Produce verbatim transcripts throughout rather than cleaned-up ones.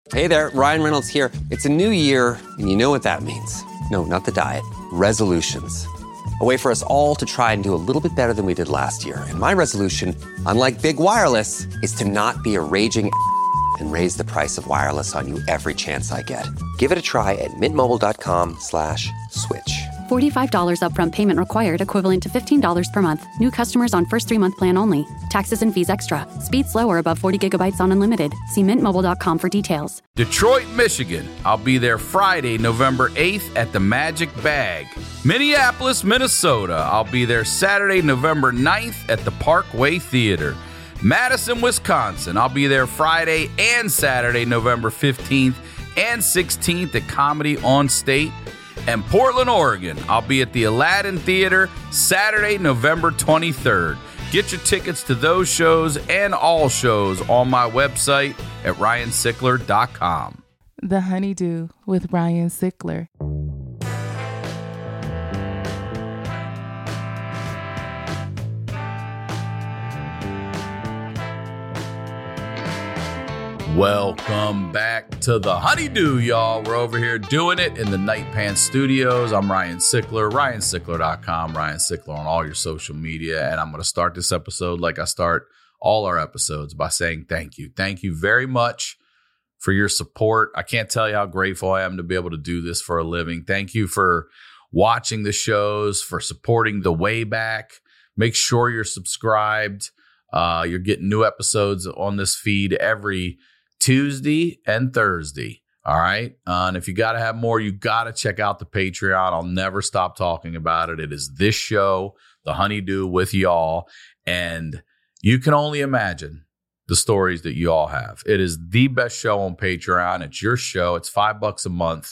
Hey there, Ryan Reynolds here. It's a new year, and you know what that means. No, not the diet. Resolutions. A way for us all to try and do a little bit better than we did last year. And my resolution, unlike Big Wireless, is to not be a raging and raise the price of wireless on you every chance I get. Give it a try at mintmobile.com slash switch. forty-five dollars upfront payment required, equivalent to fifteen dollars per month. New customers on first three-month plan only. Taxes and fees extra. Speed slower above forty gigabytes on unlimited. See mint mobile dot com for details. Detroit, Michigan. I'll be there Friday, November eighth at the Magic Bag. Minneapolis, Minnesota. I'll be there Saturday, November ninth at the Parkway Theater. Madison, Wisconsin. I'll be there Friday and Saturday, November fifteenth and sixteenth at Comedy on State. And Portland, Oregon. I'll be at the Aladdin Theater Saturday, November twenty-third. Get your tickets to those shows and all shows on my website at ryan sickler dot com. The Honeydew with Ryan Sickler. Welcome back to the Honeydew, y'all. We're over here doing it in the Night Pants Studios. I'm Ryan Sickler, ryan sickler dot com, Ryan Sickler on all your social media. And I'm going to start this episode like I start all our episodes by saying thank you. Thank you very much for your support. I can't tell you how grateful I am to be able to do this for a living. Thank you for watching the shows, for supporting the way back. Make sure you're subscribed. Uh, you're getting new episodes on this feed every Tuesday and Thursday. All right. Uh, and if you got to have more, you got to check out the Patreon. I'll never stop talking about it. It is this show, The Honeydew with y'all. And you can only imagine the stories that you all have. It is the best show on Patreon. It's your show. It's five bucks a month.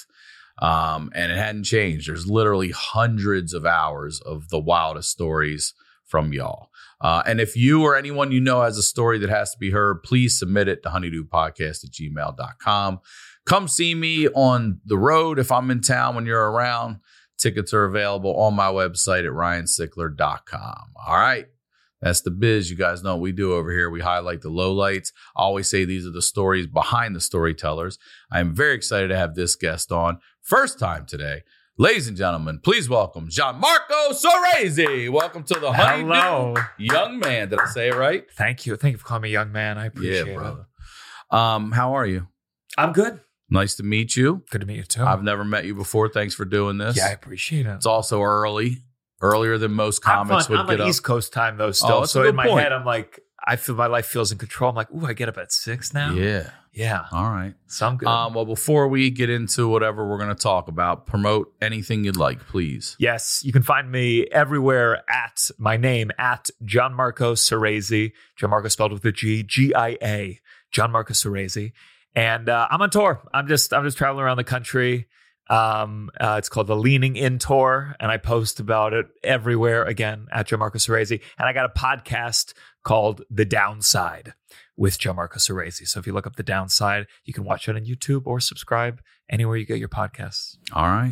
Um, and it hadn't changed. There's literally hundreds of hours of the wildest stories from y'all. Uh, and if you or anyone you know has a story that has to be heard, please submit it to honeydewpodcast at gmail dot com. Come see me on the road if I'm in town when you're around. Tickets are available on my website at ryan sickler dot com. All right. That's the biz. You guys know what we do over here. We highlight the lowlights. I always say these are the stories behind the storytellers. I'm very excited to have this guest on. First time today. Ladies and gentlemen, please welcome Gianmarco Soresi. Welcome to the Honeydew. Hello. Young man. Did I say it right? Thank you. Thank you for calling me young man. I appreciate yeah, brother. it. Um, how are you? I'm good. Nice to meet you. Good to meet you too. I've never met you before. Thanks for doing this. Yeah, I appreciate it. It's also early. Earlier than most comics I'm would I'm get on up. East Coast time though still. Oh, that's a so good in my point. head, I'm like, I feel my life feels in control. I'm like, ooh, I get up at six now. Yeah. Yeah. All right. So I'm good. Um, well, before we get into whatever we're going to talk about, promote anything you'd like, please. Yes, you can find me everywhere at my name, at Gianmarco Soresi. Gianmarco spelled with a G, G I A, Gianmarco Soresi. And uh, I'm on tour. I'm just I'm just traveling around the country. Um, uh, it's called the Leaning In Tour, and I post about it everywhere, again, at Gianmarco Soresi. And I got a podcast called The Downside with Gianmarco Soresi. So if you look up The Downside, you can watch it on YouTube or subscribe anywhere you get your podcasts. All right.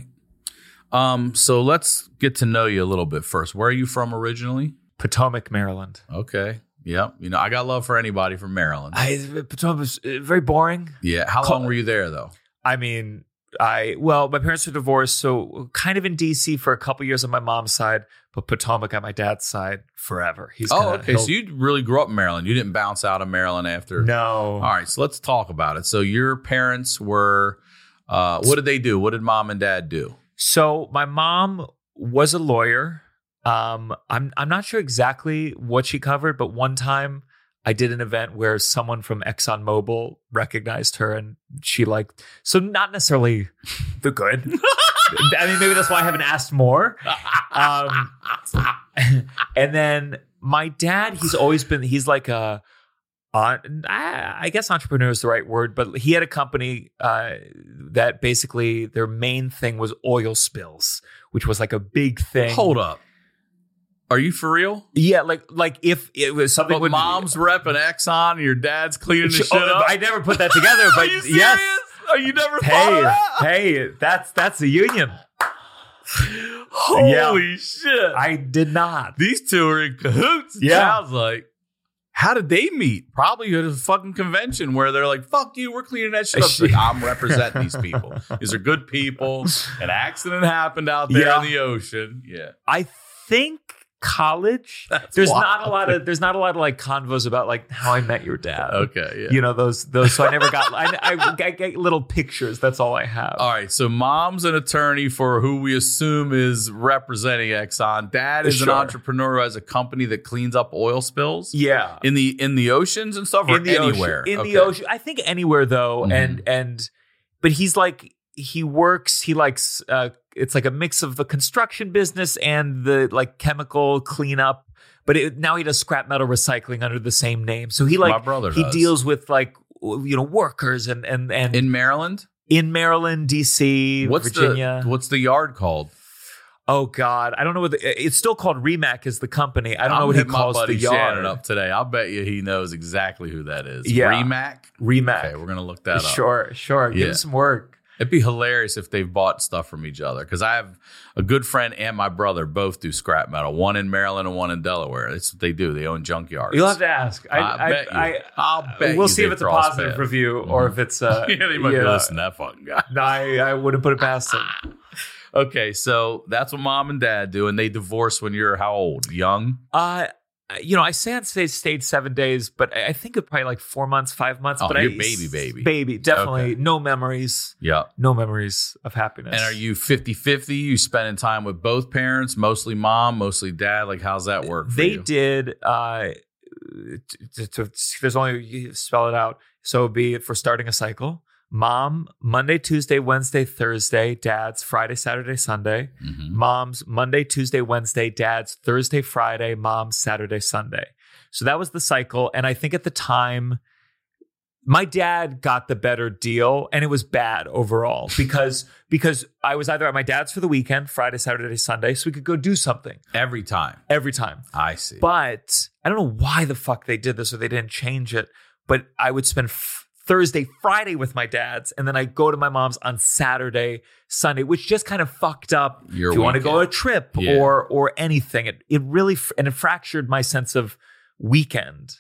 Um, so let's get to know you a little bit first. Where are you from originally? Potomac, Maryland. Okay. Yep. You know, I got love for anybody from Maryland. I, Potomac was uh, very boring. Yeah. How Call- long were you there, though? I mean, I well, my parents were divorced, so kind of in D C for a couple years on my mom's side, but Potomac on my dad's side forever. He's Oh, kinda, okay. he'll- So you really grew up in Maryland. You didn't bounce out of Maryland after. no. All right. So let's talk about it. So your parents were, uh, what did they do? What did mom and dad do? So my mom was a lawyer. Um, I'm I'm not sure exactly what she covered, but one time I did an event where someone from ExxonMobil recognized her, and she liked, so not necessarily the good. I mean, maybe that's why I haven't asked more. Um, and then my dad, he's always been, he's like a, uh, I guess entrepreneur is the right word, but he had a company uh, that basically their main thing was oil spills, which was like a big thing. Hold up. Are you for real? Yeah, like like if it was something But with mom's repping Exxon and your dad's cleaning the shit Oh, up? I never put that together, but Are you serious? yes. Are you never thought Hey, of that? hey, that's that's a union. Holy Yeah. shit. I did not. These two are in cahoots, it Yeah. sounds like. How did they meet? Probably at a fucking convention where they're like, fuck you, we're cleaning that shit up. It's like, I'm representing these people. These are good people. An accident happened out there Yeah. in the ocean. Yeah. I think college. That's there's wild. not a lot of there's not a lot of like convos about like how I met your dad. Okay. Yeah. You know, those those so I never got I, I, I get little pictures. That's all I have. All right. So mom's an attorney for who we assume is representing Exxon. Dad is Sure. an entrepreneur who has a company that cleans up oil spills. Yeah. In the in the oceans and stuff, or in the anywhere. Ocean. In Okay. the ocean. I think anywhere though. Mhm. And and but he's like he works, he likes uh it's like a mix of the construction business and the like chemical cleanup. But it, now he does scrap metal recycling under the same name. So he like My brother he does. deals with like you know workers and and and In Maryland? in Maryland, D C, What's Virginia. the what's the yard called? Oh God, I don't know what the, it's still called. Remac is the company. I don't know I'll what he hit my calls buddy the yard. Shannon up today. I'll bet you he knows exactly who that is. Yeah. Remac. Remac. Okay, we're gonna look that up. Sure, sure. Give Yeah. him some work. It'd be hilarious if they bought stuff from each other because I have a good friend and my brother both do scrap metal. One in Maryland and one in Delaware. That's what they do. They own junkyards. You'll have to ask. I, I I, bet you. I, I'll bet We'll you see they if it's a cross positive paths. review or if it's. Uh, yeah, they might yeah. be listening to that fucking guy. No, I, I wouldn't put it past him. Okay, so that's what mom and dad do, and they divorced when you're how old? Young? Uh, you know, I say I stayed, stayed seven days, but I I think it probably like four months, five months. Oh, but you're I, baby, baby. baby, definitely Okay. no memories, Yeah. no memories of happiness. And are you fifty-fifty? You spending time with both parents, mostly mom, mostly dad? Like, how's that work for They you? did. Uh, t- t- t- there's only you spell it out. So it'd be for starting a cycle. Mom, Monday, Tuesday, Wednesday, Thursday. Dad's Friday, Saturday, Sunday. Mhm. Mom's Monday, Tuesday, Wednesday. Dad's Thursday, Friday. Mom's Saturday, Sunday. So that was the cycle. And I think at the time, my dad got the better deal, and it was bad overall because because I was either at my dad's for the weekend, Friday, Saturday, Sunday, so we could go do something Every time. every time. I see. But I don't know why the fuck they did this or they didn't change it. But I would spend f- Thursday, Friday with my dad's, and then I go to my mom's on Saturday, Sunday, which just kind of fucked up. Your if you want to go weekend. a trip Yeah. or or anything, it it really f- and it fractured my sense of weekend.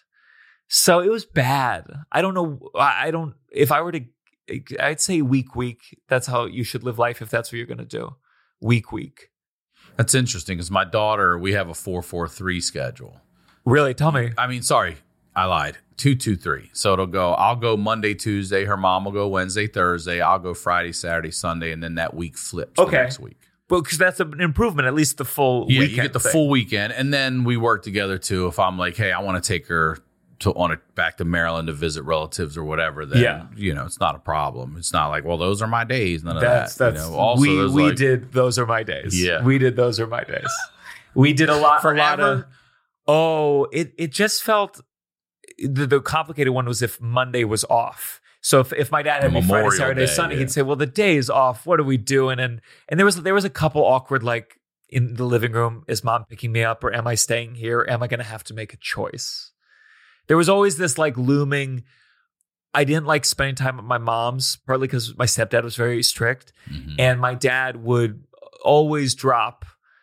So it was bad. I don't know. I I don't. If I were to, I'd say week week. That's how you should live life if that's what you're going to do. Week week. That's interesting because my daughter, we have a four four three schedule. Really? Tell me. I mean, sorry, I lied. two two three. So it'll go, I'll go Monday, Tuesday. Her mom will go Wednesday, Thursday. I'll go Friday, Saturday, Sunday. And then that week flips Okay. the next week. Well, because that's an improvement, at least the full Yeah, weekend you get the thing. full weekend. And then we work together too. If I'm like, hey, I want to take her to on a, back to Maryland to visit relatives or whatever, then, Yeah. you know, it's not a problem. It's not like, well, those are my days. None of That's that. that's you know? Also, we there's we like, did those are my days. Yeah. we did those are my days. We did a lot. A lot of, Forever? oh, it it just felt the, the complicated one was if Monday was off. So if, if my dad had me Friday, Memorial Saturday, Day, Sunday, yeah. he'd say, "Well, the day is off. What are we doing?" And and there was there was a couple awkward like in the living room. Is mom picking me up or am I staying here? Am I going to have to make a choice? There was always this like looming. I didn't like spending time at my mom's, partly because my stepdad was very strict, Mhm. and my dad would always drop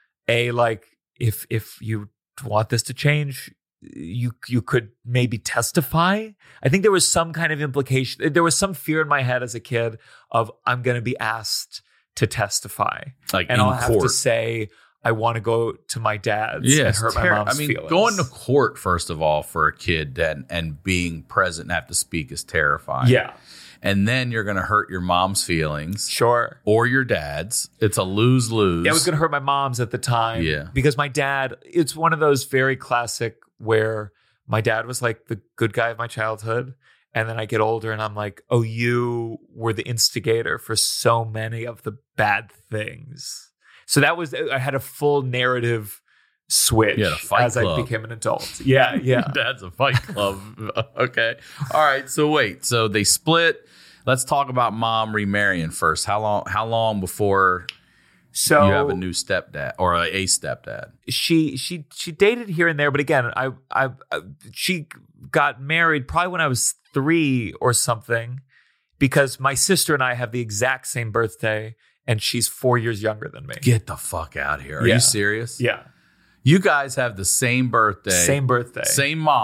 a like, if if you want this to change, you you could maybe testify. I think there was some kind of implication. There was some fear in my head as a kid of I'm going to be asked to testify, like and in I'll have court. to say I want to go to my dad's Yeah, and it's hurt my terri- mom's I mean, feelings. going to court, first of all, for a kid and, and being present and have to speak is terrifying. yeah, And then you're going to hurt your mom's feelings sure. or your dad's. It's a lose-lose. Yeah, it was going to hurt my mom's at the time. Yeah. Because my dad, it's one of those very classic where my dad was like the good guy of my childhood. And then I get older and I'm like, oh, you were the instigator for so many of the bad things. So that was, I had a full narrative switch You had a Fight as Club. I became an adult. Yeah, yeah. Dad's a fight club. Okay. All right. So wait. So they split. Let's talk about mom remarrying first. How long? How long before So you have a new stepdad or a, a stepdad? she she she dated here and there, but again, I, I I she got married probably when I was three or something, because my sister and I have the exact same birthday, and she's four years younger than me. Get the fuck out of here. Are Yeah. you serious? Yeah, You guys have the same birthday. same birthday, Same mom.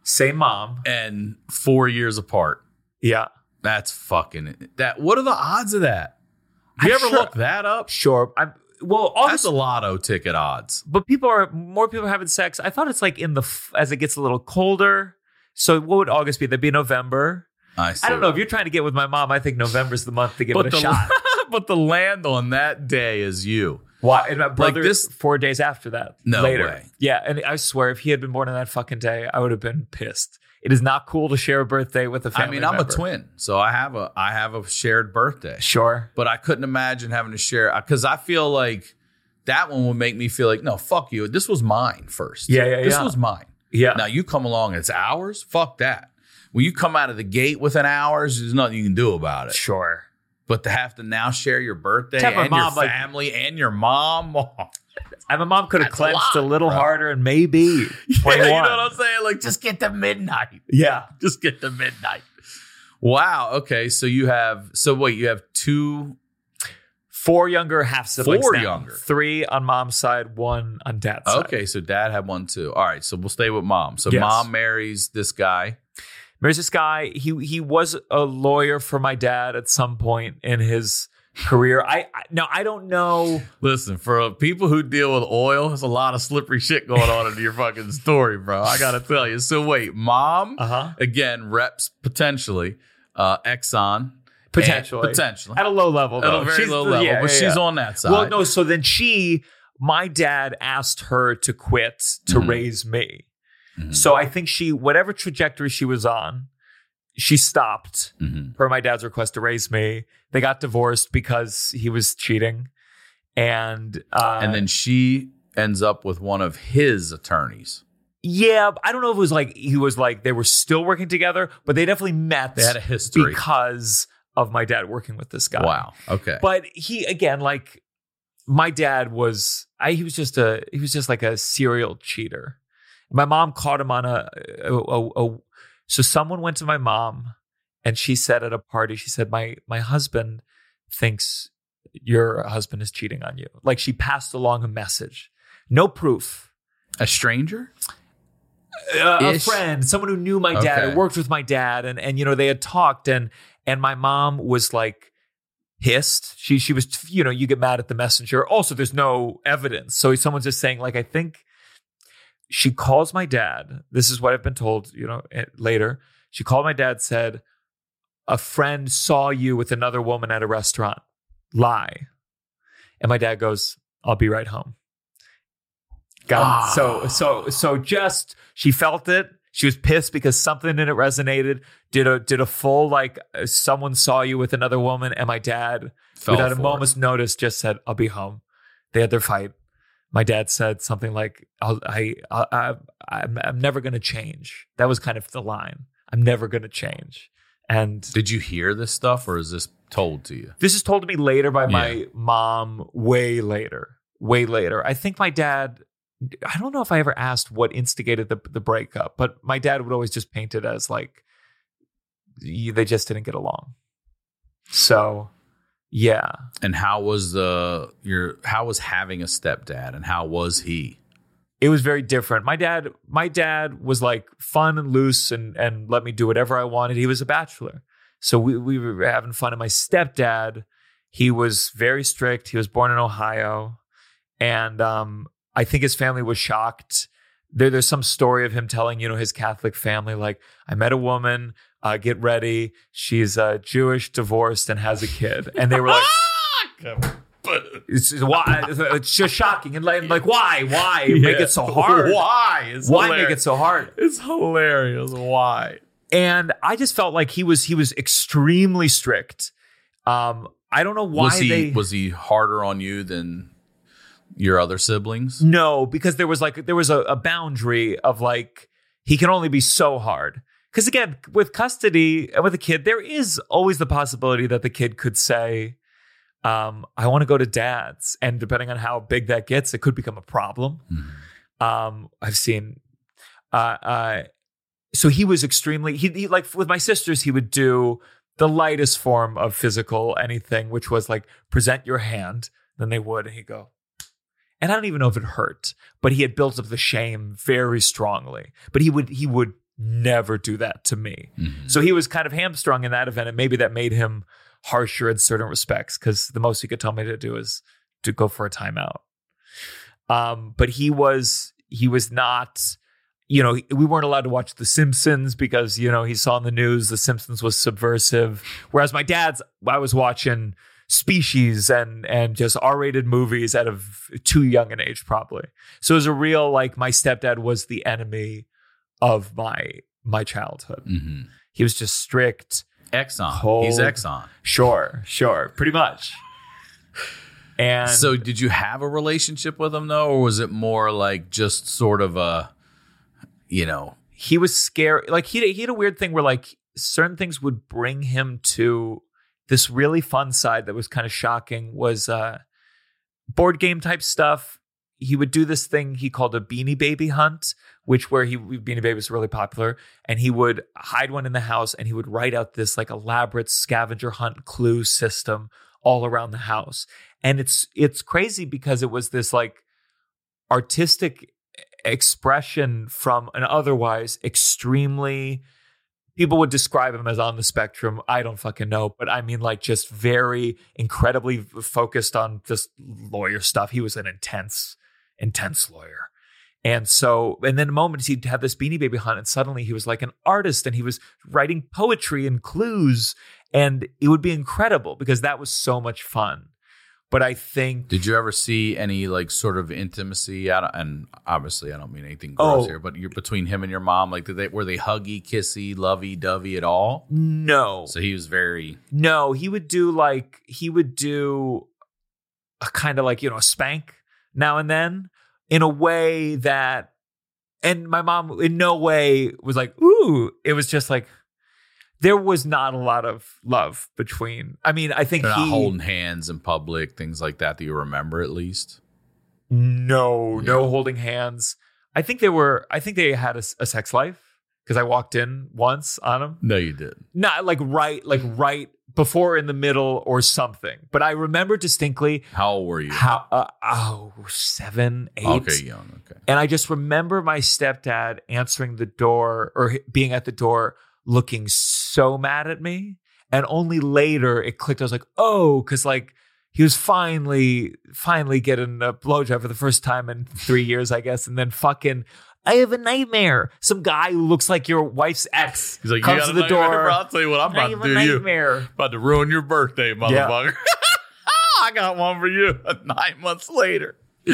Same mom. and four years apart. Yeah. That's fucking that. What are the odds of that? Have you I'm ever sure- looked that up? Sure. I'm, well, all That's this, a lotto ticket odds. but people are more people are having sex. I thought it's like in the f- as it gets a little colder. So what would August be? That'd be November. I, see. I don't know if you're trying to get with my mom. I think November's the month to give but it a the, shot. but the land on that day is you. Why? And my brother, this- four days after that. No later. way. Yeah, and I swear, if he had been born on that fucking day, I would have been pissed. It is not cool to share a birthday with a I family mean, I'm member. a twin, so I have a I have a shared birthday. Sure. But I couldn't imagine having to share because I feel like that one would make me feel like, no, fuck you. This was mine first. Yeah, yeah, This yeah. was mine. Yeah. Now you come along and it's ours. Fuck that. When you come out of the gate within hours, there's nothing you can do about it. Sure. But to have to now share your birthday To have my and your mom, like- family and your mom. oh. And my mom could have That's a clenched a, lot, little bro. harder and maybe Yeah, twenty-one. you know what I'm saying? Like, just get to midnight. Yeah. Just get to midnight. Wow. Okay. So you have, so wait, you have two. Four younger half siblings. Four now. younger. Three on mom's side, one on dad's side. Okay. So dad had one too. All right. So we'll stay with mom. So Yes. mom marries this guy. There's this guy. He he was a lawyer for my dad at some point in his career. I, I now I don't know. Listen, for people who deal with oil, there's a lot of slippery shit going on in your fucking story, bro. I got to tell you. So wait, mom, Uh-huh. again, reps potentially uh, Exxon. Potentially. And- potentially. At a low level, At though. a very She's- low level, yeah, but yeah, she's yeah. on that side. Well, no. So then she, my dad asked her to quit to Mhm. raise me. Mhm. So I think she, whatever trajectory she was on, she stopped Mhm. per my dad's request to raise me. They got divorced because he was cheating, and uh, And then she ends up with one of his attorneys. yeah, I don't know if it was like he was like they were still working together, but they definitely met. They had a history. because of my dad working with this guy. Wow. Okay. But he again, like my dad was, I he was just a he was just like a serial cheater. My mom caught him on a, a, a, a so someone went to my mom and she said at a party, she said, my my husband thinks your husband is cheating on you. Like she passed along a message. No proof. A stranger? Uh, a Ish. friend, someone who knew my dad, Okay. who worked with my dad, and and you know they had talked, and and my mom was like pissed. She she was, you know, you get mad at the messenger. Also, there's no evidence, so someone's just saying like, I think she calls my dad. This is what I've been told, you know, eh, later. She called my dad, said a friend saw you with another woman at a restaurant. Lie, and my dad goes, "I'll be right home." God, Ah. so so so just she felt it. She was pissed because something in it resonated. Did a did a full like uh, someone saw you with another woman, and my dad, Fell without a for moment's notice, just said, "I'll be home." They had their fight. My dad said something like, I'll, "I I I I'm, I'm never going to change." That was kind of the line. I'm never going to change. And Did you hear this stuff or is this told to you? this is told to me later by my Yeah. mom, way later, way later. I think my dad, I don't know if I ever asked what instigated the, the breakup, but my dad would always just paint it as like, y- they just didn't get along. So, yeah. And how was the your how was having a stepdad and how was he? It was very different. My dad, my dad was like fun and loose and, and let me do whatever I wanted. He was a bachelor. So we, we were having fun. And my stepdad, he was very strict. He was born in Ohio. And um, I think his family was shocked. There, there's some story of him telling, you know, his Catholic family, like, I met a woman, uh, get ready. She's uh, Jewish, divorced, and has a kid. And they were like, it's, it's, why? It's just shocking. And like, like why? Why make it so hard? Why? It's Why hilarious. make it so hard? It's hilarious. Why? And I just felt like he was he was extremely strict. Um, I don't know why was he they was he harder on you than your other siblings? no, because there was like there was a, a boundary of like he can only be so hard. Because again, with custody and with a kid, there is always the possibility that the kid could say, um, I want to go to dad's. And depending on how big that gets, it could become a problem. Mhm. Um, I've seen, uh, uh, so he was extremely, he, he like with my sisters, he would do the lightest form of physical anything, which was like present your hand. Then they would, and he'd go, and I don't even know if it hurt, but he had built up the shame very strongly. But he would, he would never do that to me. Mm-hmm. So he was kind of hamstrung in that event, and maybe that made him harsher in certain respects, because the most he could tell me to do is to go for a timeout. Um, but he was he was not, you know, we weren't allowed to watch The Simpsons because, you know, he saw in the news The Simpsons was subversive. Whereas my dad's, I was watching Species and and just R-rated movies at a too young an age, probably. So it was a real, like, my stepdad was the enemy of my my childhood. Mm-hmm. He was just strict. Exxon. Cold. He's Exxon. Sure, sure, pretty much. And so did you have a relationship with him, though, or was it more like just sort of a, you know? He was scary. Like, he, he had a weird thing where, like, certain things would bring him to this really fun side that was kind of shocking, was uh, board game type stuff. He would do this thing he called a Beanie Baby hunt, which where he Beanie Baby was really popular, and he would hide one in the house and he would write out this like elaborate scavenger hunt clue system all around the house. And it's it's crazy because it was this like artistic expression from an otherwise extremely, people would describe him as on the spectrum. I don't fucking know. But I mean, like, just very incredibly focused on just lawyer stuff. He was an intense, intense lawyer. And so, and then moments he'd have this Beanie Baby hunt, and suddenly he was like an artist, and he was writing poetry and clues, and it would be incredible because that was so much fun. But I think, did you ever see any like sort of intimacy? I don't, and obviously, I don't mean anything gross Oh. here, but you're between him and your mom. Like, did they were they huggy, kissy, lovey dovey at all? no, So he was very. no, he would do like, he would do a kind of like, you know, a spank now and then in a way that, and my mom in no way was like, ooh, it was just like, there was not a lot of love between. I mean, I think They're he not holding hands in public, things like that that you remember at least. no, Yeah. no holding hands. I think they were. I think they had a, a sex life because I walked in once on them. No, you did. Not like right, like right before, in the middle, or something. But I remember distinctly How old were you? how. Uh, oh, seven, eight. Okay, young. Okay. And I just remember my stepdad answering the door or being at the door, looking so mad at me. And only later it clicked. I was like, oh, because like he was finally, finally getting a blowjob for the first time in three years, I guess. And then fucking, I have a nightmare. Some guy who looks like your wife's ex He's like, comes you got to a the door. nightmare, bro? I'll tell you what I'm I about have to a do you. nightmare. About to ruin your birthday, motherfucker. I got one for you nine months later.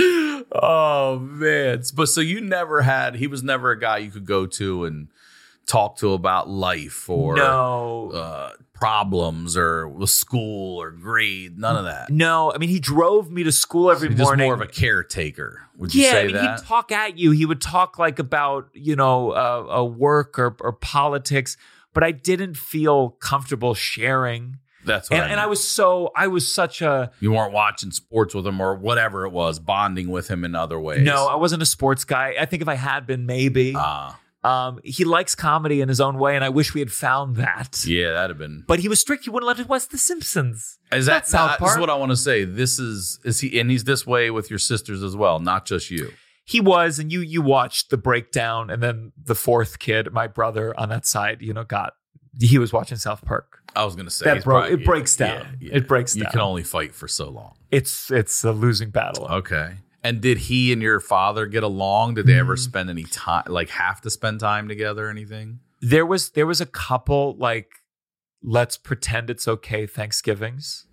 Oh, man. But so you never had, he was never a guy you could go to and talk to about life or No. uh, problems or school or grade, none of that. No, I mean, he drove me to school every He's just morning. more of a caretaker. Would you yeah, say I mean, that? he'd talk at you. He would talk like about, you know, uh, uh, work or, or politics, but I didn't feel comfortable sharing. That's what And, I and mean. I was so, I was such a, You weren't watching sports with him or whatever it was, bonding with him in other ways. no, I wasn't a sports guy. I think if I had been, maybe. Ah, Um, he likes comedy in his own way, and I wish we had found that. yeah, that'd have been. But he was strict. He wouldn't let us watch The Simpsons. Is that That's South This Park. is what I want to say. This is is he, and he's this way with your sisters as well, not just you. He was, and you you watched the breakdown, and then the fourth kid, my brother on that side, you know, got he was watching South Park. I was going to say That he's bro- probably- it breaks down. It breaks You down. can only fight for so long. It's it's a losing battle. Okay. And did he and your father get along? Did they Mm. ever spend any time, like have to spend time together or anything? There was there was a couple like let's pretend it's okay Thanksgivings,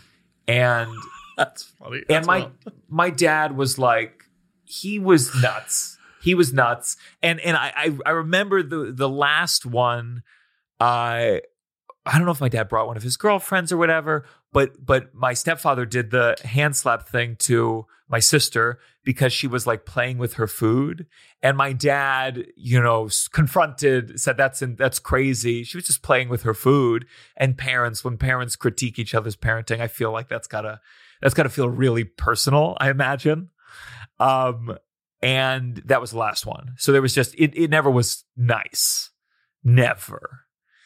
and That's funny. and That's my what- my dad was like he was nuts. He was nuts, and and I I, I remember the the last one. I I don't know if my dad brought one of his girlfriends or whatever, but but my stepfather did the hand slap thing to my sister because she was like playing with her food, and my dad, you know, s- confronted, said that's in, that's crazy. She was just playing with her food. And parents, when parents critique each other's parenting, I feel like that's gotta that's gotta feel really personal, I imagine. Um, and that was the last one. So there was just it. It never was nice, never.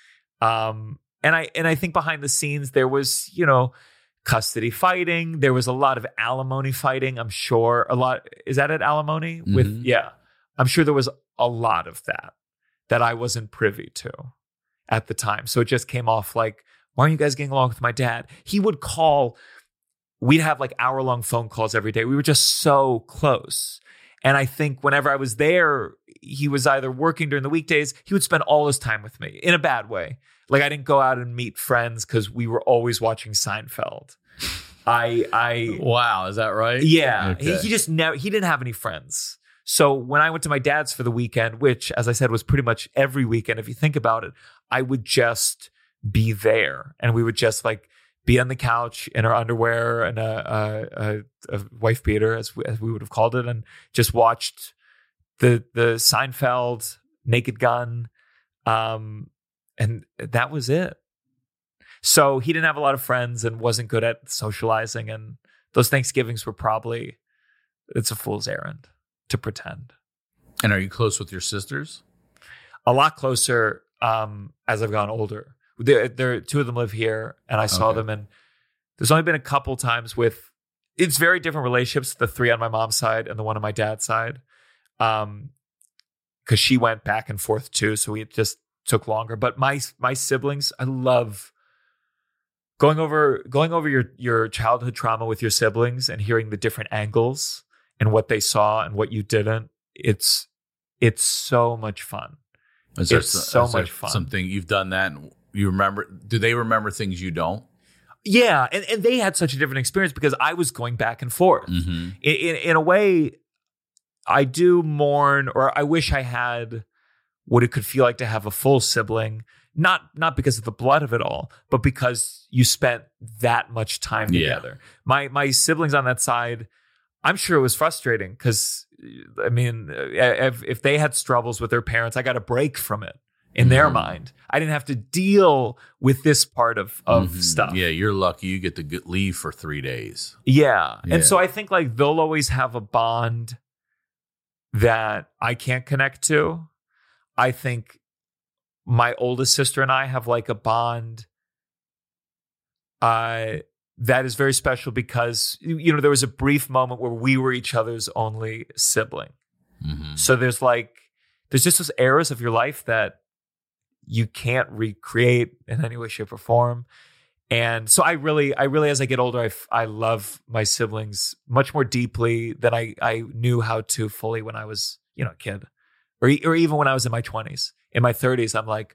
Um, and I and I think behind the scenes there was, you know, custody fighting. There was a lot of alimony fighting. I'm sure a lot. Is that at alimony? With Mhm. yeah, I'm sure there was a lot of that. that I wasn't privy to at the time. So it just came off like, why aren't you guys getting along with my dad? He would call, we'd have like hour long phone calls every day. We were just so close. And I think whenever I was there, he was either working during the weekdays. He would spend all his time with me in a bad way. Like I didn't go out and meet friends because we were always watching Seinfeld. I, I, wow, is that right? Yeah. Okay. He, he just never, he didn't have any friends. So when I went to my dad's for the weekend, which as I said was pretty much every weekend, if you think about it, I would just be there and we would just like be on the couch in our underwear and a, a, a, a wife beater, as we, as we would have called it, and just watched the the Seinfeld, Naked Gun, um, and that was it. So he didn't have a lot of friends and wasn't good at socializing, and those Thanksgivings were probably, it's a fool's errand to pretend. And are you close with your sisters? A lot closer um, as I've gotten older. There, there, two of them live here, and I saw Okay. them. And there's only been a couple times with, it's very different relationships. The three on my mom's side and the one on my dad's side, um, because she went back and forth too, so it just took longer. But my my siblings, I love going over going over your your childhood trauma with your siblings and hearing the different angles and what they saw and what you didn't. It's it's so much fun. Is there It's some- so is there much fun. Something you've done that and you remember? Do they remember things you don't? Yeah, and, and they had such a different experience because I was going back and forth. Mm-hmm. In, in, in a way, I do mourn, or I wish I had what it could feel like to have a full sibling. Not not because of the blood of it all, but because you spent that much time Yeah. together. My my siblings on that side, I'm sure it was frustrating because, I mean, if, if they had struggles with their parents, I got a break from it. In their Mhm. mind, I didn't have to deal with this part of, of Mhm. stuff. Yeah, you're lucky you get to get, leave for three days. Yeah. Yeah. And so I think like they'll always have a bond that I can't connect to. I think my oldest sister and I have like a bond uh, that is very special because, you know, there was a brief moment where we were each other's only sibling. Mm-hmm. So there's like, there's just those eras of your life that you can't recreate in any way, shape, or form. And so I really, I really, as I get older, I, f- I love my siblings much more deeply than I, I knew how to fully when I was, you know, a kid, or, e- or even when I was in my twenties. In my thirties, I'm like,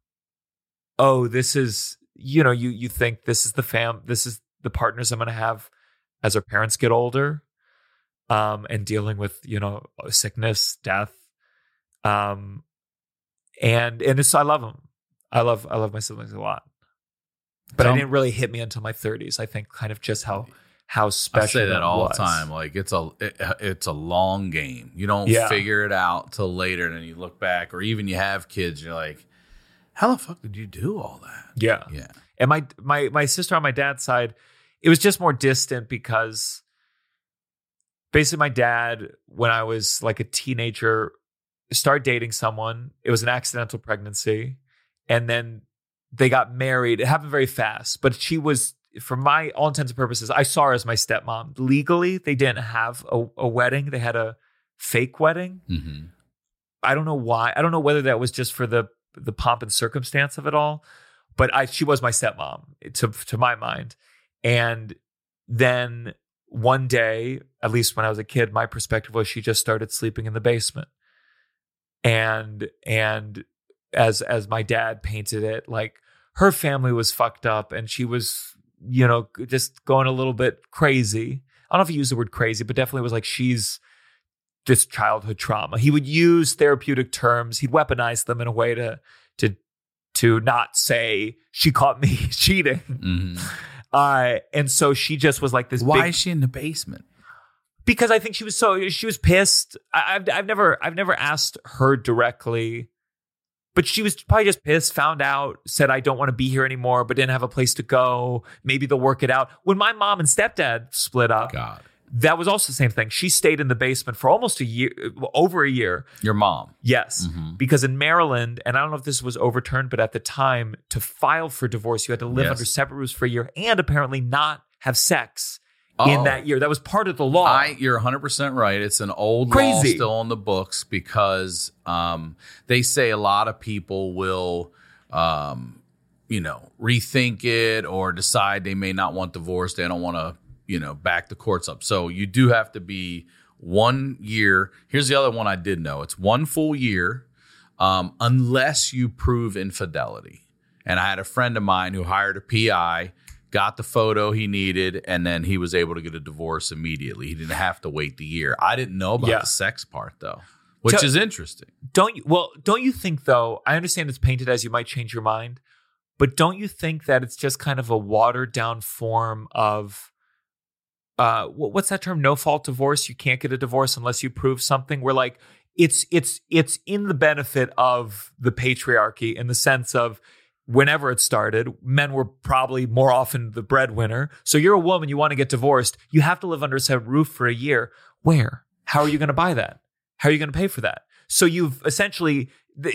oh, this is, you know, you you think this is the fam, this is the partners I'm going to have as our parents get older, um, and dealing with, you know, sickness, death, um, and and it's, I love them. I love I love my siblings a lot. But Tell- it didn't really hit me until my thirties. I think kind of just how how I special say that all was. the time. Like it's a it, it's a long game. You don't Yeah. figure it out till later, and then you look back, or even you have kids. You're like, how the fuck did you do all that? Yeah. Yeah. And my my my sister on my dad's side, it was just more distant because basically my dad, when I was like a teenager, started dating someone. It was an accidental pregnancy. And then they got married. It happened very fast. But she was, for my all intents and purposes, I saw her as my stepmom. Legally, they didn't have a, a wedding. They had a fake wedding. Mm-hmm. I don't know why. I don't know whether that was just for the the pomp and circumstance of it all, but I she was my stepmom to to my mind. And then one day, at least when I was a kid, my perspective was she just started sleeping in the basement. And and as as my dad painted it, like her family was fucked up and she was, you know, just going a little bit crazy. I don't know if he used the word crazy, but definitely was like she's this childhood trauma. He would use therapeutic terms. He'd weaponize them in a way to to to not say she caught me cheating. Mm-hmm. Uh, and so she just was like this. Why big, is she in the basement? because I think she was so she was pissed. I, I've I've never I've never asked her directly, but she was probably just pissed. Found out, said I don't want to be here anymore, but didn't have a place to go. Maybe they'll work it out. When my mom and stepdad split up, God, that was also the same thing. She stayed in the basement for almost a year, over a year. your mom. Yes, Mhm. because in Maryland, and I don't know if this was overturned, but at the time, to file for divorce, you had to live Yes. under separate roofs for a year and apparently not have sex Oh. in that year. That was part of the law. I, you're one hundred percent right. It's an old Crazy. law still on the books because um, they say a lot of people will, um, you know, rethink it or decide they may not want divorce. They don't want to, you know, back the courts up. So you do have to be one year. Here's the other one I did know. It's one full year um, unless you prove infidelity. And I had a friend of mine who hired a P I, got the photo he needed, and then he was able to get a divorce immediately. He didn't have to wait the year. I didn't know about Yeah. the sex part, though, which So- is interesting. Don't you? Well, don't you think though? I understand it's painted as you might change your mind, but don't you think that it's just kind of a watered down form of, uh, wh- what's that term? No fault divorce. You can't get a divorce unless you prove something. We're like, it's it's it's in the benefit of the patriarchy in the sense of, whenever it started, men were probably more often the breadwinner. So you're a woman, you want to get divorced, you have to live under the same roof for a year. Where? How are you going to buy that? How are you going to pay for that? So you've essentially,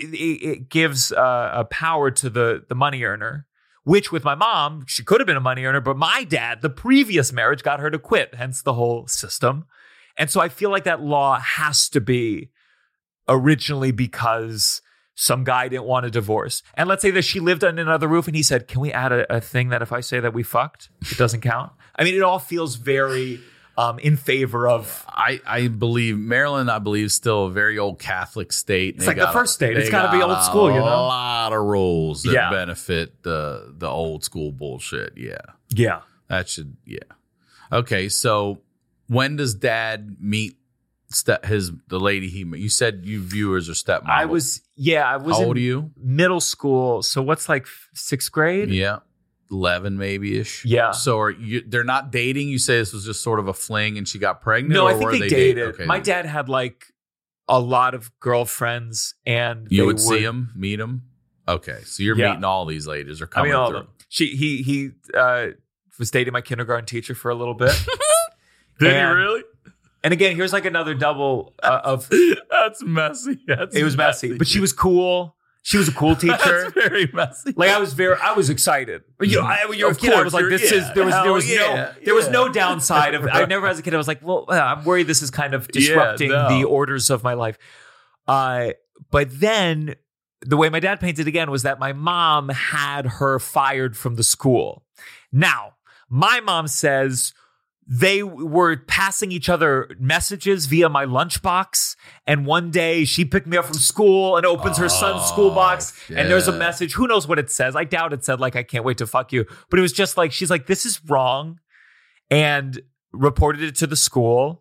it gives uh, a power to the, the money earner, which with my mom, she could have been a money earner, but my dad, the previous marriage got her to quit, hence the whole system. And so I feel like that law has to be originally because some guy didn't want a divorce. And let's say that she lived under another roof and he said, can we add a, a thing that if I say that we fucked, it doesn't count? I mean, it all feels very um, in favor of... I, I believe Maryland, I believe, is still a very old Catholic state. It's like the first state. It's got to be old school, you know? A lot of rules that Yeah. benefit the the old school bullshit. Yeah. Yeah. That should, yeah. Okay, so when does dad meet step his the lady he met? You said you viewers are stepmom. I was, yeah, I was How in old are you? middle school. So what's like sixth grade? Yeah. eleven maybe ish. Yeah. So are you, they're not dating? You say this was just sort of a fling and she got pregnant? No, or I think were they, they dated. dating? Okay. My dad had like a lot of girlfriends and You they would see him, meet him? Okay. So you're Yeah. meeting all these ladies or I coming mean, all through. of them. She, he, he uh, was dating my kindergarten teacher for a little bit. Did And- he really? And again, here's like another double uh, of, That's messy. That's it was messy, but she was cool. She was a cool teacher. That's very messy. Like I was very, I was excited. You know, I, when you're a Of kid, I course, was like, you're- this yeah. is, there was, there Hell was yeah, no, there was yeah. no downside of, I never as a kid, I was like, well, uh, I'm worried this is kind of disrupting no. the orders of my life. Uh, but then the way my dad painted again was that my mom had her fired from the school. Now, my mom says they were passing each other messages via my lunchbox. And one day she picked me up from school and opens her son's school box. And there's a shit. message. Who knows what it says? I doubt it said like, I can't wait to fuck you. But it was just like, she's like, this is wrong. And reported it to the school.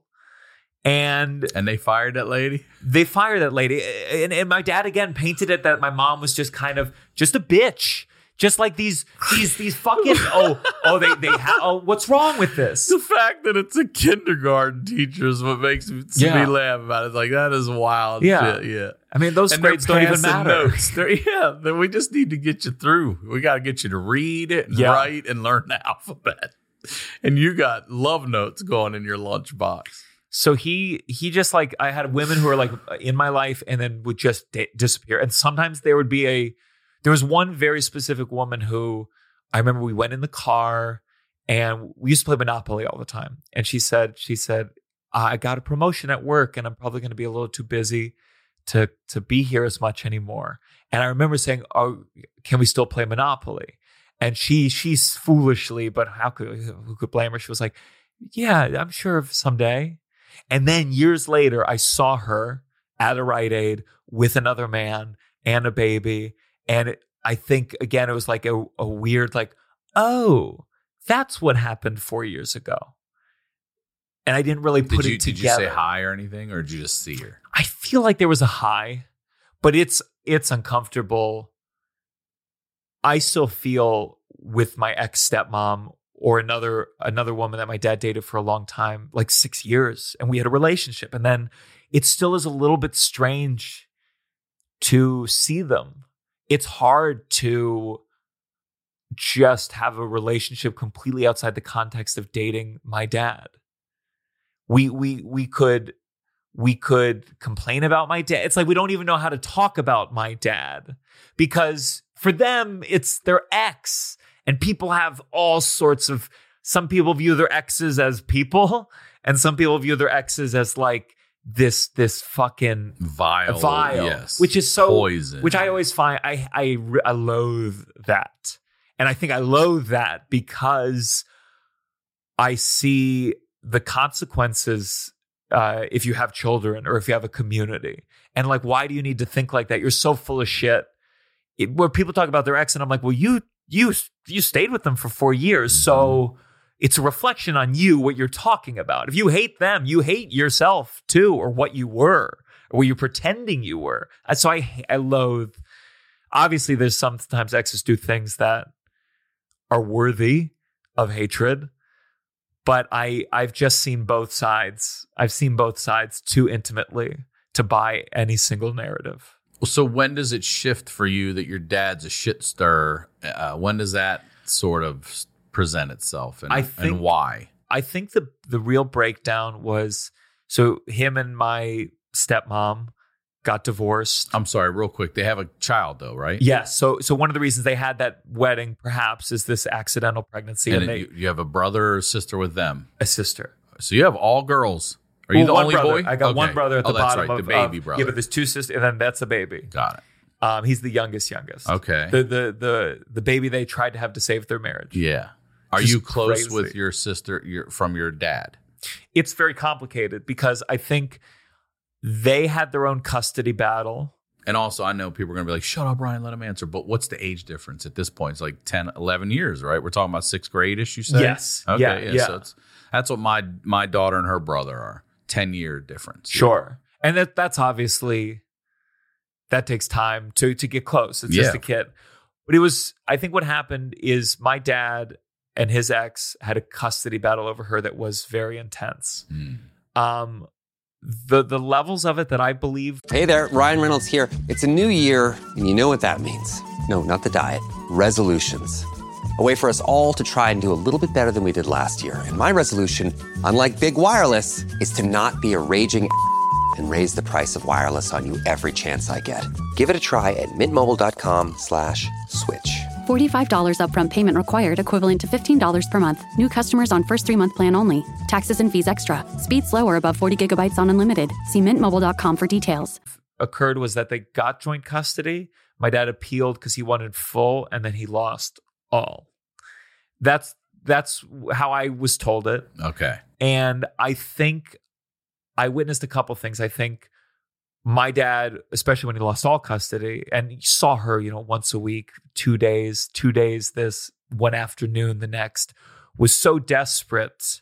And And they fired that lady? they fired that lady. And, and my dad, again, painted it that my mom was just kind of just a bitch. Just like these, these, these fucking, oh, oh, they, they, ha- oh, what's wrong with this? The fact that it's a kindergarten teacher is what makes me, Yeah. me laugh about it. It's like, that is wild Yeah. shit. Yeah. I mean, those And they're grades don't even passing matter. notes. They're, yeah, then we just need to get you through. We got to get you to read it and Yeah. write and learn the alphabet. And you got love notes going in your lunchbox. So he he just like, I had women who were like in my life and then would just di- disappear. And sometimes there would be a, there was one very specific woman who I remember we went in the car and we used to play Monopoly all the time. And she said, she said, I got a promotion at work and I'm probably going to be a little too busy to, to be here as much anymore. And I remember saying, oh, can we still play Monopoly? And she, she's foolishly, but how could, who could blame her? She was like, yeah, I'm sure someday. And then years later, I saw her at a Rite Aid with another man and a baby. And it, I think, again, it was like a, a weird, like, oh, that's what happened four years ago. And I didn't really put Did you, it did you together. say hi or anything, or did you just see her? I feel like there was a high, but it's it's uncomfortable. I still feel with my ex stepmom or another another woman that my dad dated for a long time, like six years, and we had a relationship. And then it still is a little bit strange to see them. It's hard to just have a relationship completely outside the context of dating my dad. We we we could we could complain about my dad. It's like we don't even know how to talk about my dad because for them it's their ex, and people have all sorts of some people view their exes as people, and some people view their exes as like this this fucking vile, vile, yes, which is so poison. Which I always find I I I loathe that, and I think I loathe that because I see the consequences uh, if you have children or if you have a community, and like, why do you need to think like that? You're so full of shit. It, where people talk about their ex, and I'm like, well, you you you stayed with them for four years, mm-hmm. so. It's a reflection on you, what you're talking about. If you hate them, you hate yourself too, or what you were, or what you're pretending you were. So I, I loathe. Obviously, there's sometimes exes do things that are worthy of hatred, but I, I've just seen both sides. I've seen both sides too intimately to buy any single narrative. Well, so when does it shift for you that your dad's a shit stir? Uh, when does that sort of present itself, and, I think, and why? I think the the real breakdown was, so him and my stepmom got divorced. I'm sorry, real quick. They have a child though, right? Yes. So so one of the reasons they had that wedding perhaps is this accidental pregnancy. And, and they, you, you have a brother or sister with them? A sister. So you have all girls. Are you well, the one only brother. boy? I got okay. one brother at the oh, that's bottom right, of the baby uh, brother. Yeah, but there's two sisters, and then that's a baby. Got it. Um, he's the youngest, youngest. Okay. The the the the baby they tried to have to save their marriage. Yeah. Are Just you close crazy. with your sister your, from your dad? It's very complicated because I think they had their own custody battle. And also, I know people are going to be like, shut up, Ryan, let him answer. But what's the age difference at this point? It's like ten, eleven years, right? We're talking about sixth grade-ish, you say? Yes. Okay, yeah, yeah. yeah. So it's, that's what my my daughter and her brother are. ten-year difference. Sure. Yeah. And that that's obviously, that takes time to, to get close. It's yeah. just a kid. But it was, I think what happened is my dad and his ex had a custody battle over her that was very intense. Mm. Um, the the levels of it that I believe. Hey there, Ryan Reynolds here. It's a new year, and you know what that means. No, not the diet. Resolutions. A way for us all to try and do a little bit better than we did last year. And my resolution, unlike Big Wireless, is to not be a raging and raise the price of wireless on you every chance I get. Give it a try at mintmobile.com slash switch. forty-five dollars upfront payment required, equivalent to fifteen dollars per month. New customers on first three-month plan only. Taxes and fees extra. Speed slower above forty gigabytes on unlimited. See mint mobile dot com for details. Occurred was that they got joint custody. My dad appealed because he wanted full, and then he lost all. That's that's how I was told it. Okay. And I think I witnessed a couple things. I think my dad, especially when he lost all custody, and he saw her, you know, once a week, two days, two days this, one afternoon the next, was so desperate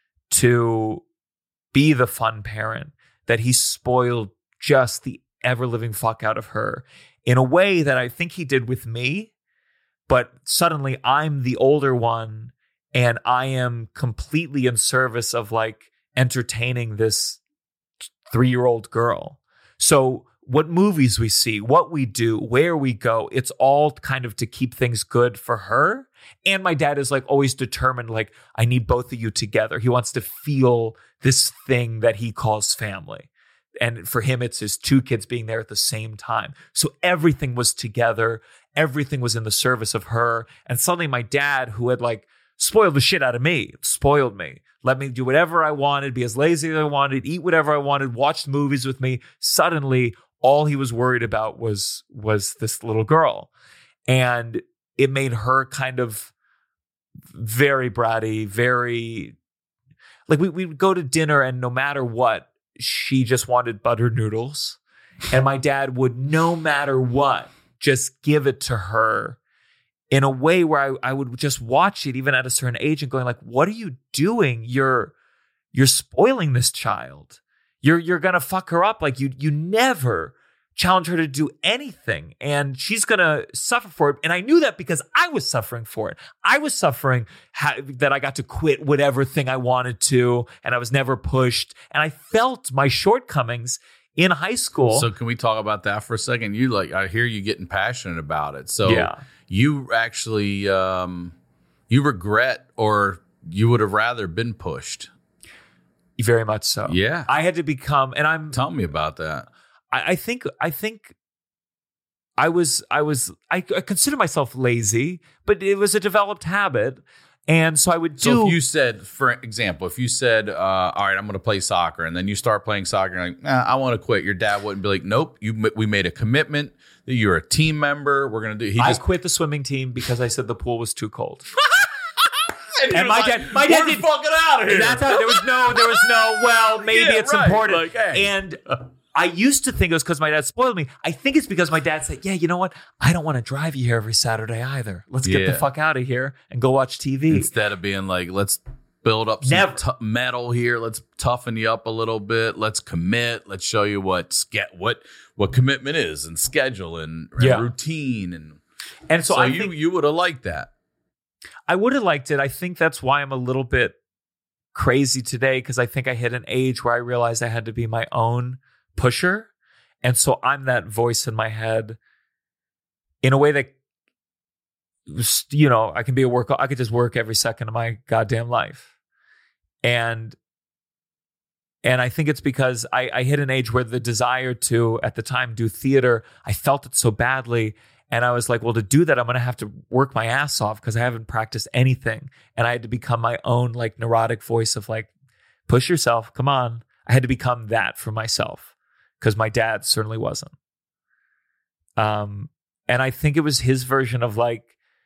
to be the fun parent that he spoiled just the ever-living fuck out of her in a way that I think he did with me. But suddenly I'm the older one, and I am completely in service of like entertaining this three-year-old girl. So what movies we see, what we do, where we go, it's all kind of to keep things good for her. And my dad is like always determined, like, I need both of you together. He wants to feel this thing that he calls family. And for him, it's his two kids being there at the same time. So everything was together. Everything was in the service of her. And suddenly my dad, who had like spoiled the shit out of me, spoiled me, let me do whatever I wanted, be as lazy as I wanted, eat whatever I wanted, watch movies with me. Suddenly, all he was worried about was, was this little girl. And it made her kind of very bratty, very, like we, we would go to dinner and no matter what, she just wanted buttered noodles. And my dad would, no matter what, just give it to her in a way where I, I would just watch it even at a certain age and going like, what are you doing? You're, you're spoiling this child. You're, you're going to fuck her up. Like you, you never challenge her to do anything, and she's going to suffer for it. And I knew that because I was suffering for it. I was suffering ha- that I got to quit whatever thing I wanted to, and I was never pushed. And I felt my shortcomings in high school. So can we talk about that for a second? You like, I hear you getting passionate about it. So yeah. you actually, um, you regret, or you would have rather been pushed. Very much so. Yeah. I had to become, and I'm, tell me about that. I, I think, I think I was, I was, I, I consider myself lazy, but it was a developed habit. And so I would do. So if you said, for example, if you said, uh, all right, I'm going to play soccer, and then you start playing soccer, and you're like, nah, I want to quit. Your dad wouldn't be like, nope, you, we made a commitment that you're a team member. We're going to do. He I just quit the swimming team because I said the pool was too cold. and, and my like, dad, my dad we're did fucking out of here. That's how, there was no, there was no. Well, maybe Yeah, it's right. important. Like, hey. And I used to think it was because my dad spoiled me. I think it's because my dad said, "Yeah, you know what? I don't want to drive you here every Saturday either. Let's get Yeah. the fuck out of here and go watch T V." Instead of being like, let's build up some Never. t- metal here. Let's toughen you up a little bit. Let's commit. Let's show you what get what what commitment is and schedule and, and Yeah. routine. And And so, so, I you think you would have liked that. I would have liked it. I think that's why I'm a little bit crazy today, because I think I hit an age where I realized I had to be my own pusher. And so I'm that voice in my head in a way that, you know, I can be a work. I could just work every second of my goddamn life. And and I think it's because I, I hit an age where the desire to, at the time, do theater, I felt it so badly. And I was like, well, to do that, I'm going to have to work my ass off because I haven't practiced anything. And I had to become my own like neurotic voice of like, push yourself. Come on. I had to become that for myself because my dad certainly wasn't. Um, and I think it was his version of like,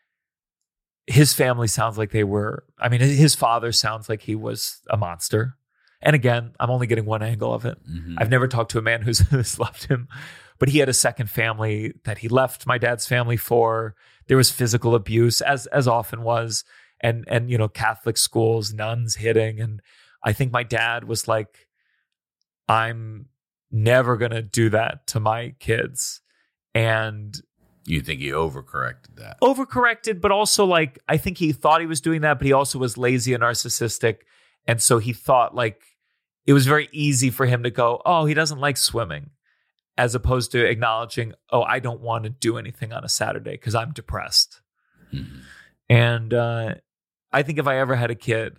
his family sounds like they were, I mean, his father sounds like he was a monster. And again, I'm only getting one angle of it. Mm-hmm. I've never talked to a man who's, who's left him, but he had a second family that he left my dad's family for. There was physical abuse, as as often was, and and you know, Catholic schools, nuns hitting, and I think my dad was like, I'm never gonna do that to my kids, and You think he overcorrected that? overcorrected, but also like I think he thought he was doing that, but he also was lazy and narcissistic, and so he thought like it was very easy for him to go, oh, he doesn't like swimming, as opposed to acknowledging, oh, I don't want to do anything on a Saturday because I'm depressed. Mm-hmm. And uh, I think if I ever had a kid,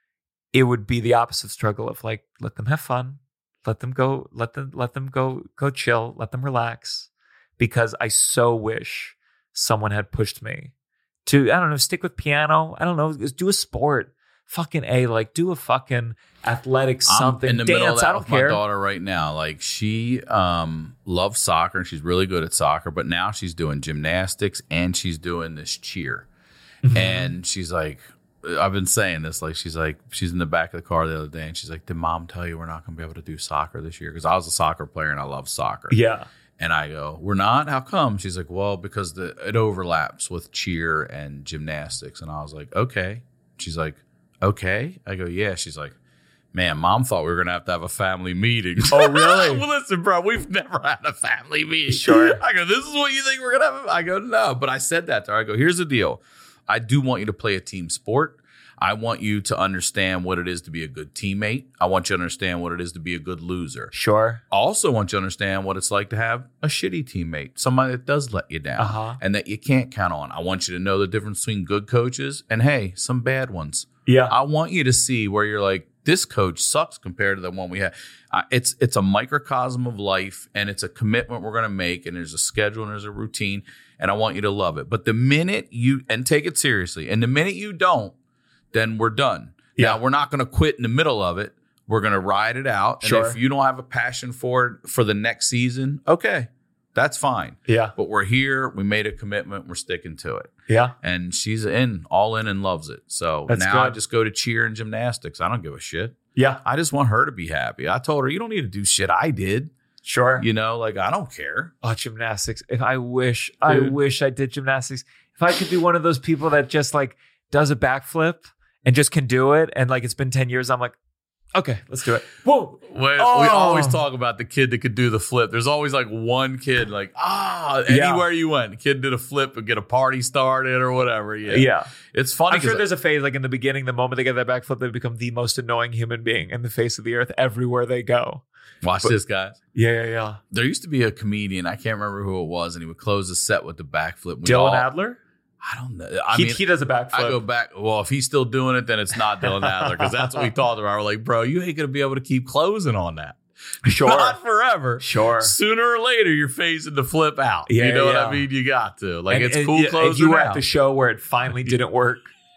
it would be the opposite struggle of like, let them have fun, let them go, let them let them go go chill, let them relax, because I so wish someone had pushed me to, I don't know, stick with piano. I don't know, do a sport. Fucking A, like do a fucking athletic something. I'm in the dance, middle of that I don't with care. my daughter right now. Like she um, loves soccer and she's really good at soccer, but now she's doing gymnastics and she's doing this cheer. Mm-hmm. And she's like, I've been saying this, like she's like, she's in the back of the car the other day and she's like, did mom tell you we're not going to be able to do soccer this year? Because I was a soccer player and I love soccer. Yeah. And I go, we're not? How come? She's like, well, because the it overlaps with cheer and gymnastics. And I was like, okay. She's like, okay. I go, yeah. She's like, man, mom thought we were going to have to have a family meeting. Oh, really? Well, listen, bro, we've never had a family meeting. Sure. I go, this is what you think we're going to have? I go, no. But I said that to her. I go, here's the deal. I do want you to play a team sport. I want you to understand what it is to be a good teammate. I want you to understand what it is to be a good loser. Sure. I also want you to understand what it's like to have a shitty teammate, somebody that does let you down Uh-huh. and that you can't count on. I want you to know the difference between good coaches and, hey, some bad ones. Yeah. I want you to see where you're like, this coach sucks compared to the one we had. Uh, it's it's a microcosm of life, and it's a commitment we're going to make, and there's a schedule and there's a routine, and I want you to love it. But the minute you – and take it seriously. And the minute you don't, then we're done. Yeah. Now, we're not going to quit in the middle of it. We're going to ride it out. Sure. And if you don't have a passion for it for the next season, okay, that's fine. Yeah. But we're here. We made a commitment. We're sticking to it. Yeah. And she's in, all in, and loves it. So That's now I good. just go to cheer and gymnastics. I don't give a shit. Yeah. I just want her to be happy. I told her, you don't need to do shit I did. Sure. You know, like, I don't care. Oh, gymnastics. If I wish, I Dude. wish I did gymnastics. If I could be one of those people that just like does a backflip and just can do it. And like, it's been ten years. I'm like, okay, let's do it. Whoa. When Oh. We always talk about the kid that could do the flip. There's always like one kid, like, ah, Yeah. anywhere you went, the kid did a flip and get a party started or whatever. Yeah. Yeah. It's funny. I'm sure 'cause there's a phase like in the beginning, the moment they get that backflip, they become the most annoying human being in the face of the earth everywhere they go. watch this, guys. Yeah, yeah, yeah. There used to be a comedian. I can't remember who it was. And he would close the set with the backflip. We Dylan all- Adler? I don't know. I he, mean, he does a backflip. I go back. Well, if he's still doing it, then it's not Dylan Adler because that's what we talked about. We're like, bro, you ain't gonna be able to keep closing on that. Sure. Not forever. Sure. Sooner or later, you're phasing the flip out. Yeah, you know what yeah. I mean? You got to. Like, And- it's and- cool and closing you were out. at the show where it finally didn't work.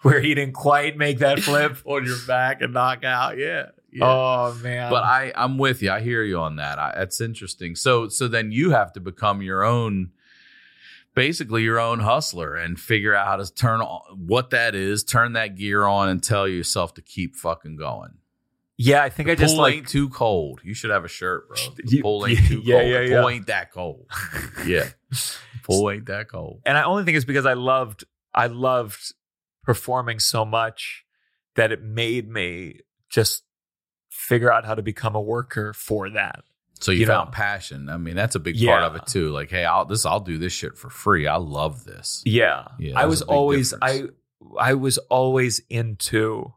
where he didn't quite make that flip on your back and knock out. Yeah. yeah. Oh man. But I, I'm with you. I hear you on that. I, that's interesting. So, so then you have to become your own, basically your own hustler and figure out how to turn on what that is, turn that gear on and tell yourself to keep fucking going. Yeah, I think the I just pool like ain't too cold. You should have a shirt, bro. The You- pool ain't too yeah, cold. yeah, the yeah. pool ain't that cold. Yeah. The pool ain't that cold. and I only think it's because I loved I loved performing so much that it made me just figure out how to become a worker for that. So you, You found know. passion. I mean, that's a big part Yeah. of it too. Like, hey, I'll this I'll do this shit for free. I love this. Yeah. Yeah, I there's was a big always difference. I I was always into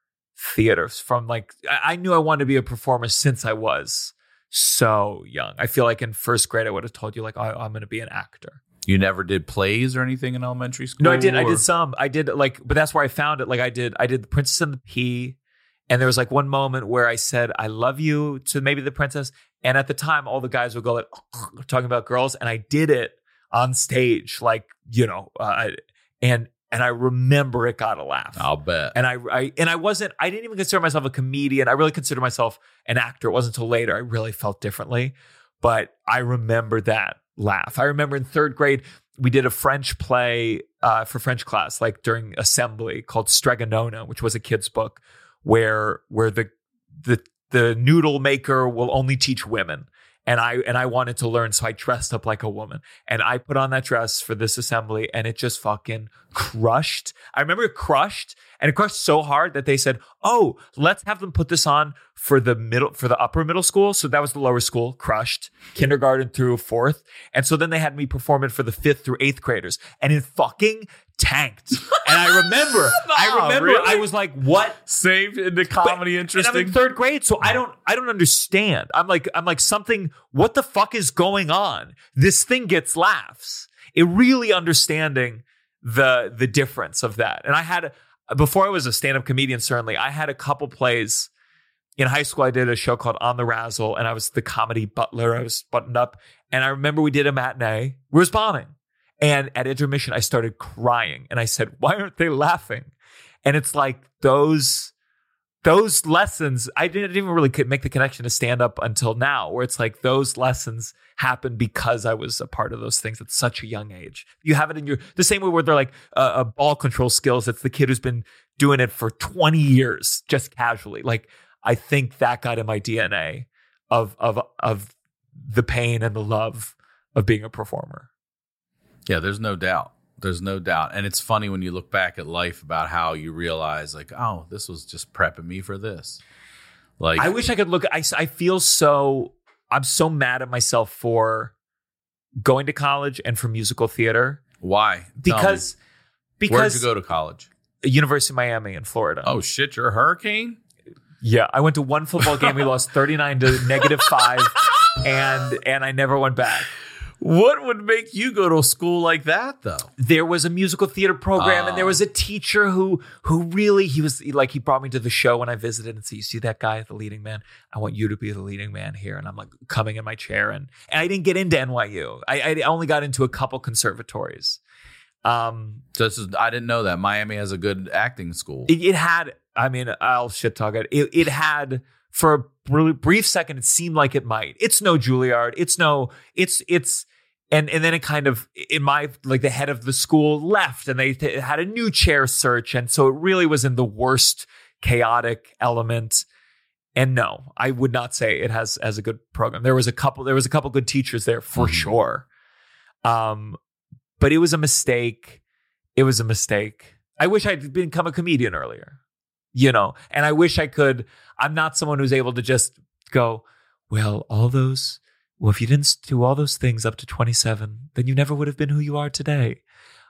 theaters from like I I knew I wanted to be a performer since I was so young. I feel like in first grade I would have told you like I, I'm going to be an actor. You never did plays or anything in elementary school? No, I did. I or- did some. I did like, but that's where I found it. Like I did. I did The Princess and the Pea, and there was like one moment where I said "I love you" to maybe the princess, and at the time all the guys would go like talking about girls, and I did it on stage, like you know, uh, and and I remember it got a laugh. I'll bet. And I, I and I wasn't. I didn't even consider myself a comedian. I really considered myself an actor. It wasn't until later I really felt differently. But I remember that laugh. I remember in third grade we did a French play uh, for French class, like during assembly, called Stregonona, which was a kid's book, where where the the the noodle maker will only teach women. And I and I wanted to learn, so I dressed up like a woman. And I put on that dress for this assembly, and it just fucking crushed. I remember it crushed, and it crushed so hard that they said, "Oh, let's have them put this on for the middle, for the upper middle school." So that was the lower school, crushed, kindergarten through fourth. And so then they had me perform it for the fifth through eighth graders, and it fucking tanked. And I remember, I Nah, remember, really? I was like, "What?" Saved into comedy But- interesting. And I'm in third grade, so I don't I don't understand. I'm like I'm like something. What the fuck is going on? This thing gets laughs. It really understanding the the difference of that. And I had before I was a stand up comedian. Certainly, I had a couple plays in high school. I did a show called On the Razzle, and I was the comedy butler. I was buttoned up, and I remember we did a matinee. We was bombing. And at intermission, I started crying. And I said, why aren't they laughing? And it's like those those lessons, I didn't even really make the connection to stand up until now, where it's like those lessons happened because I was a part of those things at such a young age. You have it in your, the same way where they're like uh, uh, ball control skills. It's the kid who's been doing it for twenty years, just casually. Like, I think that got in my D N A of of of the pain and the love of being a performer. Yeah, there's no doubt. There's no doubt. And it's funny when you look back at life about how you realize, like, oh, this was just prepping me for this. Like, I wish I could look. I, I feel so, I'm so mad at myself for going to college and for musical theater. why? Tell Because, me. because Where'd you go to college? University of Miami in Florida. Oh, shit, you're a hurricane? Yeah. I went to one football game. We lost thirty-nine to negative five. And, and I never went back. What would make you go to a school like that, though? There was a musical theater program, Oh. and there was a teacher who who really, he was like, he brought me to the show when I visited and said, you see that guy, the leading man? I want you to be the leading man here. And I'm like coming in my chair, and, and I didn't get into N Y U. I, I only got into a couple conservatories. Um, So this is, I didn't know that. Miami has a good acting school. it, it had, I mean, I'll shit talk it. It, it had, for a br- brief second, it seemed like it might. It's no Juilliard. It's no, it's, it's, and, and then it kind of, in my, like the head of the school left, and they th- had a new chair search. And so it really was in the worst chaotic element. And no, I would not say it has, as a good program. There was a couple, there was a couple good teachers there for Mhm. sure. Um, but it was a mistake. It was a mistake. I wish I'd become a comedian earlier, you know, and I wish I could. I'm not someone who's able to just go, well, all those, well, if you didn't do all those things up to twenty-seven, then you never would have been who you are today.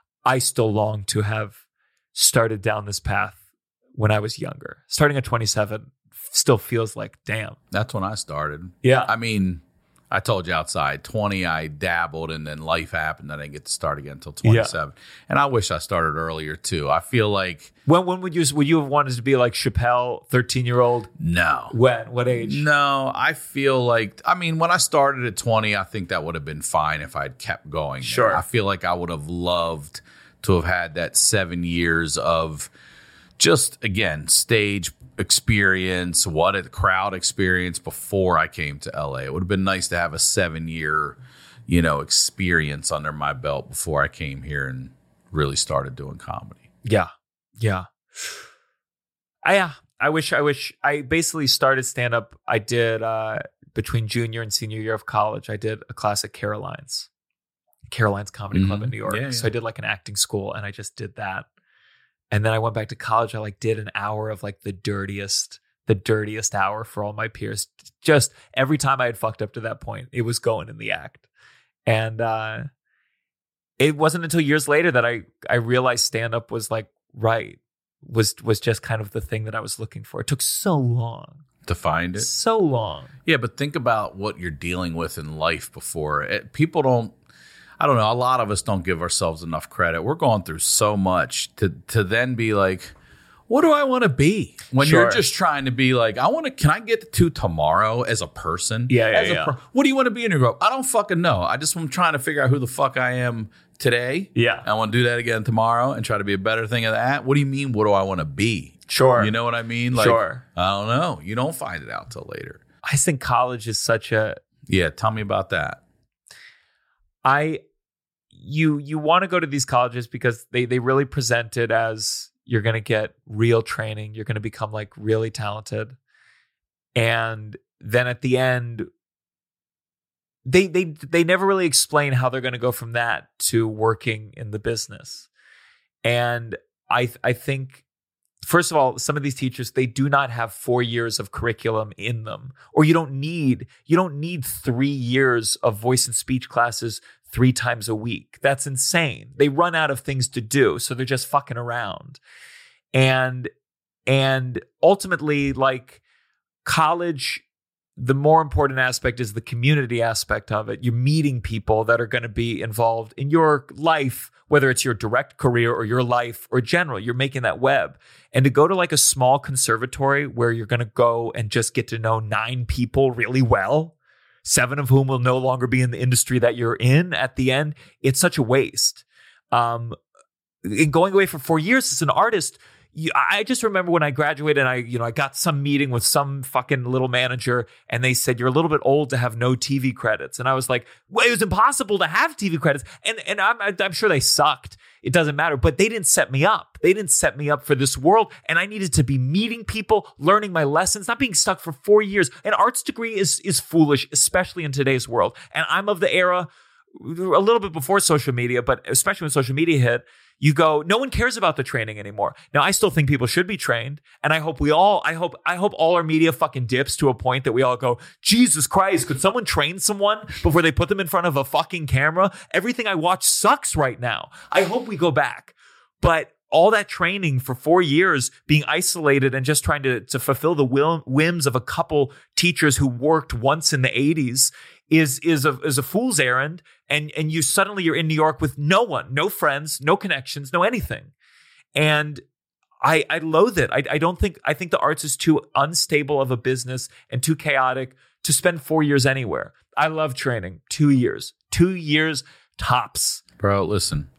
I still long to have started down this path when I was younger. Starting at twenty-seven still feels like, damn. That's when I started. Yeah. I mean, I told you outside, twenty, I dabbled, and then life happened. I didn't get to start again until twenty-seven. And I wish I started earlier, too. I feel like, When when would you would you have wanted to be like Chappelle, thirteen year old? no. When? What age? No, I feel like, I mean, when I started at twenty, I think that would have been fine if I'd kept going. Sure. I feel like I would have loved to have had that seven years of just, again, stage experience, what a crowd experience before I came to L A. It would have been nice to have a seven-year, you know, experience under my belt before I came here and really started doing comedy. Yeah. Yeah. I, yeah. I wish, I wish I basically started stand up. I did, uh, between junior and senior year of college, I did a class at Caroline's, Caroline's Comedy mm-hmm. Club in New York. Yeah, yeah. So I did like an acting school and I just did that. And then I went back to college. I like did an hour of like the dirtiest, the dirtiest hour for all my peers. Just every time I had fucked up to that point, it was going in the act. And, uh, it wasn't until years later that I, I realized stand up was like, right. was was just kind of the thing that I was looking for. It took so long to find it. So long. Yeah, but think about what you're dealing with in life before. It, people don't, I don't know, a lot of us don't give ourselves enough credit. We're going through so much to to then be like, what do I want to be? When Sure. you're just trying to be like, I want to, can I get to tomorrow as a person? Yeah, yeah, as a yeah. Per- what do you want to be in your group? I don't fucking know. I just am trying to figure out who the fuck I am today. Yeah. I want to do that again tomorrow and try to be a better thing of that. What do you mean? What do I want to be? Sure. You know what I mean? Like, Sure. I don't know. You don't find it out till later. I just think college is such a Yeah. Tell me about that. I you you want to go to these colleges because they they really present it as you're going to get real training, you're going to become like really talented. And then at the end they they they never really explain how they're going to go from that to working in the business. And I I think first of all, some of these teachers, they do not have four years of curriculum in them, or you don't need, you don't need three years of voice and speech classes three times a week. That's insane. They run out of things to do. So they're just fucking around. And, and ultimately, like, college, the more important aspect is the community aspect of it. You're meeting people that are going to be involved in your life, whether it's your direct career or your life or general. You're making that web. And to go to like a small conservatory where you're going to go and just get to know nine people really well, seven of whom will no longer be in the industry that you're in at the end, it's such a waste. Um, in going away for four years as an artist, You, I just remember when I graduated and I, you know, I got some meeting with some fucking little manager and they said, you're a little bit old to have no T V credits. And I was like, well, it was impossible to have T V credits. And, and I'm, I'm sure they sucked. It doesn't matter, but they didn't set me up. They didn't set me up for this world. And I needed to be meeting people, learning my lessons, not being stuck for four years. An arts degree is, is foolish, especially in today's world. And I'm of the era a little bit before social media, but especially when social media hit, you go, no one cares about the training anymore. Now, I still think people should be trained. And I hope we all, I hope, I hope all our media fucking dips to a point that we all go, Jesus Christ, could someone train someone before they put them in front of a fucking camera? Everything I watch sucks right now. I hope we go back. But all that training for four years, being isolated and just trying to, to fulfill the will, whims of a couple teachers who worked once in the eighties is, is a, is a fool's errand. And, and you suddenly you're in New York with no one, no friends, no connections, no anything. And I, I loathe it. I, I don't think, I think the arts is too unstable of a business and too chaotic to spend four years anywhere. I love training. Two years, two years tops. Bro, listen,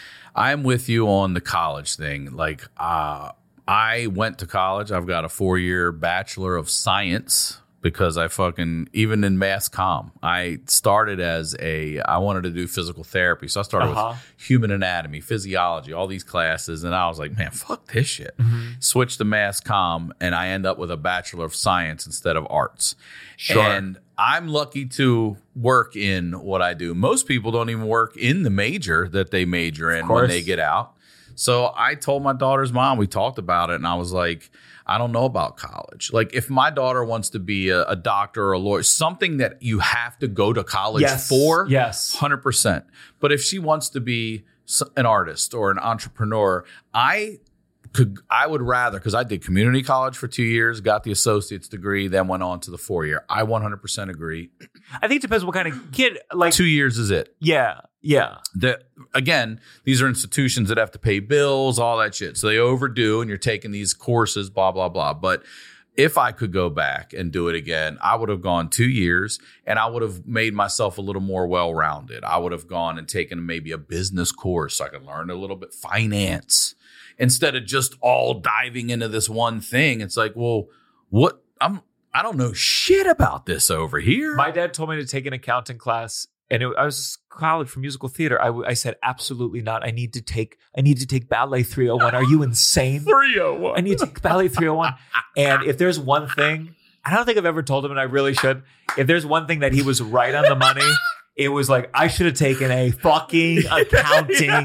I'm with you on the college thing. Like, uh, I went to college. I've got a four-year Bachelor of Science because I fucking, even in mass comm, I started as a, I wanted to do physical therapy. So I started Uh-huh. with human anatomy, physiology, all these classes. And I was like, man, fuck this shit. Mm-hmm. Switched to mass comm and I end up with a Bachelor of Science instead of arts. Sure. And I'm lucky to work in what I do. Most people don't even work in the major that they major in when they get out. So I told my daughter's mom, we talked about it, and I was like, I don't know about college. Like, if my daughter wants to be a, a doctor or a lawyer, something that you have to go to college Yes. for, Yes. one hundred percent. But if she wants to be an artist or an entrepreneur, I could, I would rather, because I did community college for two years, got the associate's degree, then went on to the four year. I one hundred percent agree. I think it depends what kind of kid, like, Two years is it. yeah, yeah. The, again, these are institutions that have to pay bills, all that shit. So they overdo, and you're taking these courses, blah, blah, blah. But if I could go back and do it again, I would have gone two years and I would have made myself a little more well-rounded. I would have gone and taken maybe a business course so I could learn a little bit finance instead of just all diving into this one thing. It's like, well, what I'm, I don't know shit about this over here. My dad told me to take an accounting class, and it, I was college for musical theater. I, I said, absolutely not. I need to take, I need to take ballet three oh one. Are you insane? three oh one. I need to take ballet three oh one. And if there's one thing, I don't think I've ever told him, and I really should. If there's one thing that he was right on the money, it was like, I should have taken a fucking accounting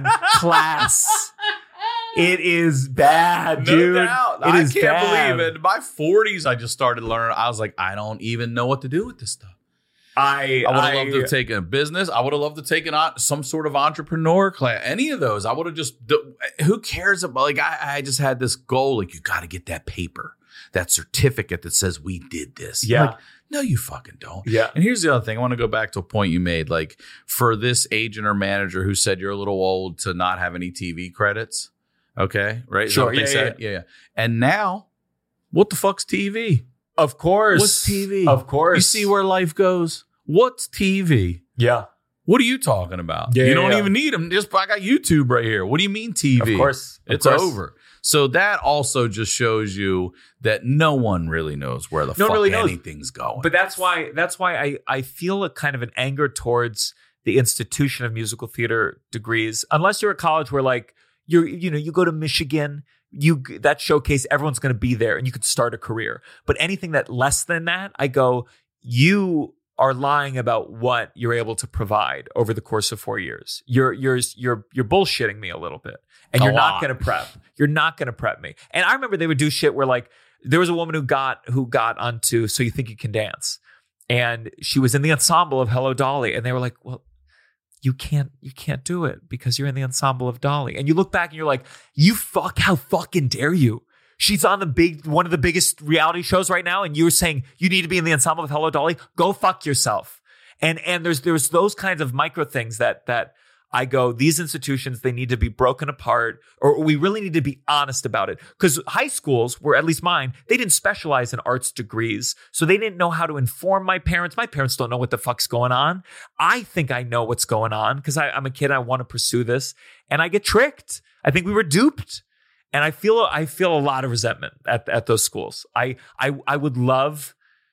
class. It is bad, dude. No doubt. It I is can't bad. believe it. In my forties, I just started learning. I was like, I don't even know what to do with this stuff. I, I would have I, loved to have taken a business. I would have loved to take an, some sort of entrepreneur class. Any of those. I would have just, who cares about, like, I, I just had this goal. Like, you got to get that paper, that certificate that says we did this. Yeah. Like, no, you fucking don't. Yeah. And here's the other thing. I want to go back to a point you made. Like, for this agent or manager who said you're a little old to not have any T V credits. Okay. Right. Is that Sure. what they Yeah, said? Yeah. yeah. And now, what the fuck's T V? Of course. What's T V? Of course. You see where life goes? What's T V? Yeah. What are you talking about? Yeah, you yeah, don't yeah. even need them. Just I got YouTube right here. What do you mean T V? Of course. Of It's course. over. So that also just shows you that no one really knows where the No one fuck really knows. anything's going. But that's why that's why I, I feel a kind of an anger towards the institution of musical theater degrees. Unless you're at college where like you're you know you go to Michigan, you that showcase, everyone's going to be there and you could start a career. But anything that less than that, I go, you are lying about what you're able to provide over the course of four years. You're you're you're you're bullshitting me a little bit, and A you're lot. not going to prep. You're not going to prep me. And I remember they would do shit where like there was a woman who got who got onto So You Think You Can Dance, and she was in the ensemble of Hello Dolly, and they were like, well, you can't you can't do it because you're in the ensemble of Dolly. And you look back and you're like, you fuck, how fucking dare you? She's on the big, one of the biggest reality shows right now, and you're saying you need to be in the ensemble of Hello Dolly. Go fuck yourself. And and there's there's those kinds of micro things that that I go, these institutions, they need to be broken apart, or we really need to be honest about it. Because high schools, were at least mine, they didn't specialize in arts degrees, so they didn't know how to inform my parents. My parents don't know what the fuck's going on. I think I know what's going on because I'm a kid. I want to pursue this, and I get tricked. I think we were duped. And I feel I feel a lot of resentment at, at those schools. I I I would love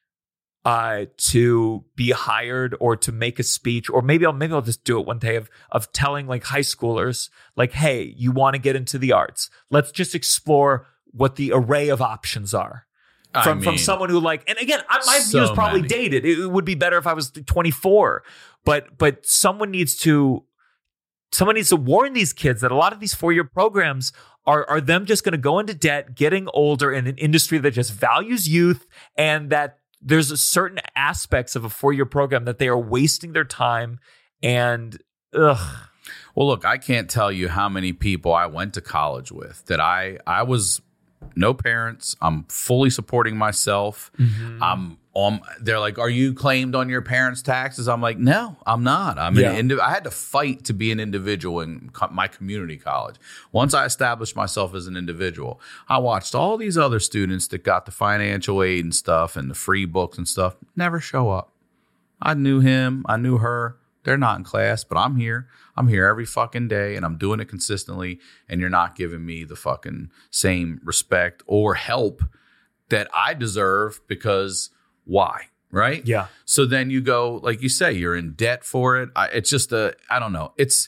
uh, to be hired or to make a speech, or maybe I'll maybe I'll just do it one day of of telling like high schoolers, like, hey, you want to get into the arts? Let's just explore what the array of options are. I From mean, from someone who like, and again, I, my so view is probably many. dated. It, it would be better if I was twenty-four, but but someone needs to someone needs to warn these kids that a lot of these four-year programs are are them just going to go into debt, getting older in an industry that just values youth, and that there's a certain aspects of a four-year program that they are wasting their time. And ugh. Well, look, I can't tell you how many people I went to college with that I I was no parents. I'm fully supporting myself. Mm-hmm. I'm um, they're like, are you claimed on your parents' taxes? I'm like, no, I'm not. I'm Yeah. an indi- I had to fight to be an individual in co- my community college. Once I established myself as an individual, I watched all these other students that got the financial aid and stuff and the free books and stuff never show up. I knew him. I knew her. They're not in class, but I'm here. I'm here every fucking day, and I'm doing it consistently, and you're not giving me the fucking same respect or help that I deserve, because why, right? Yeah. So then you go, like you say, you're in debt for it. I, it's just a, I don't know. It's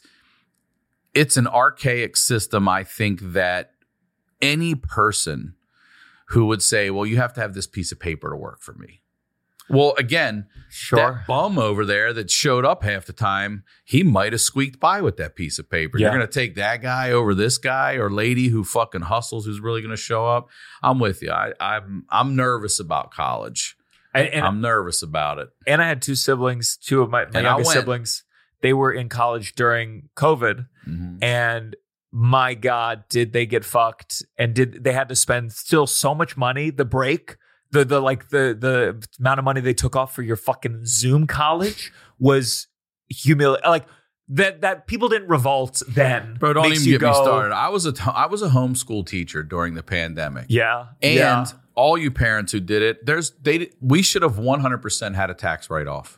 it's an archaic system, I think, that any person who would say, well, you have to have this piece of paper to work for me. Well, again, Sure. that bum over there that showed up half the time, he might have squeaked by with that piece of paper. Yeah. You're going to take that guy over this guy or lady who fucking hustles, who's really going to show up. I'm with you. I, I'm I'm nervous about college. And, and, I'm nervous about it. and I had two siblings, two of my, my And I youngest went. siblings. They were in college during COVID. Mhm. And my God, did they get fucked? And did they had to spend still so much money, the break, the the like the the amount of money they took off for your fucking Zoom college was humiliating. Like that that people didn't revolt then. Bro, don't makes even you get me go, started. I was a t- I was a homeschool teacher during the pandemic. Yeah. And yeah. all you parents who did it, there's they we should have one hundred percent had a tax write-off.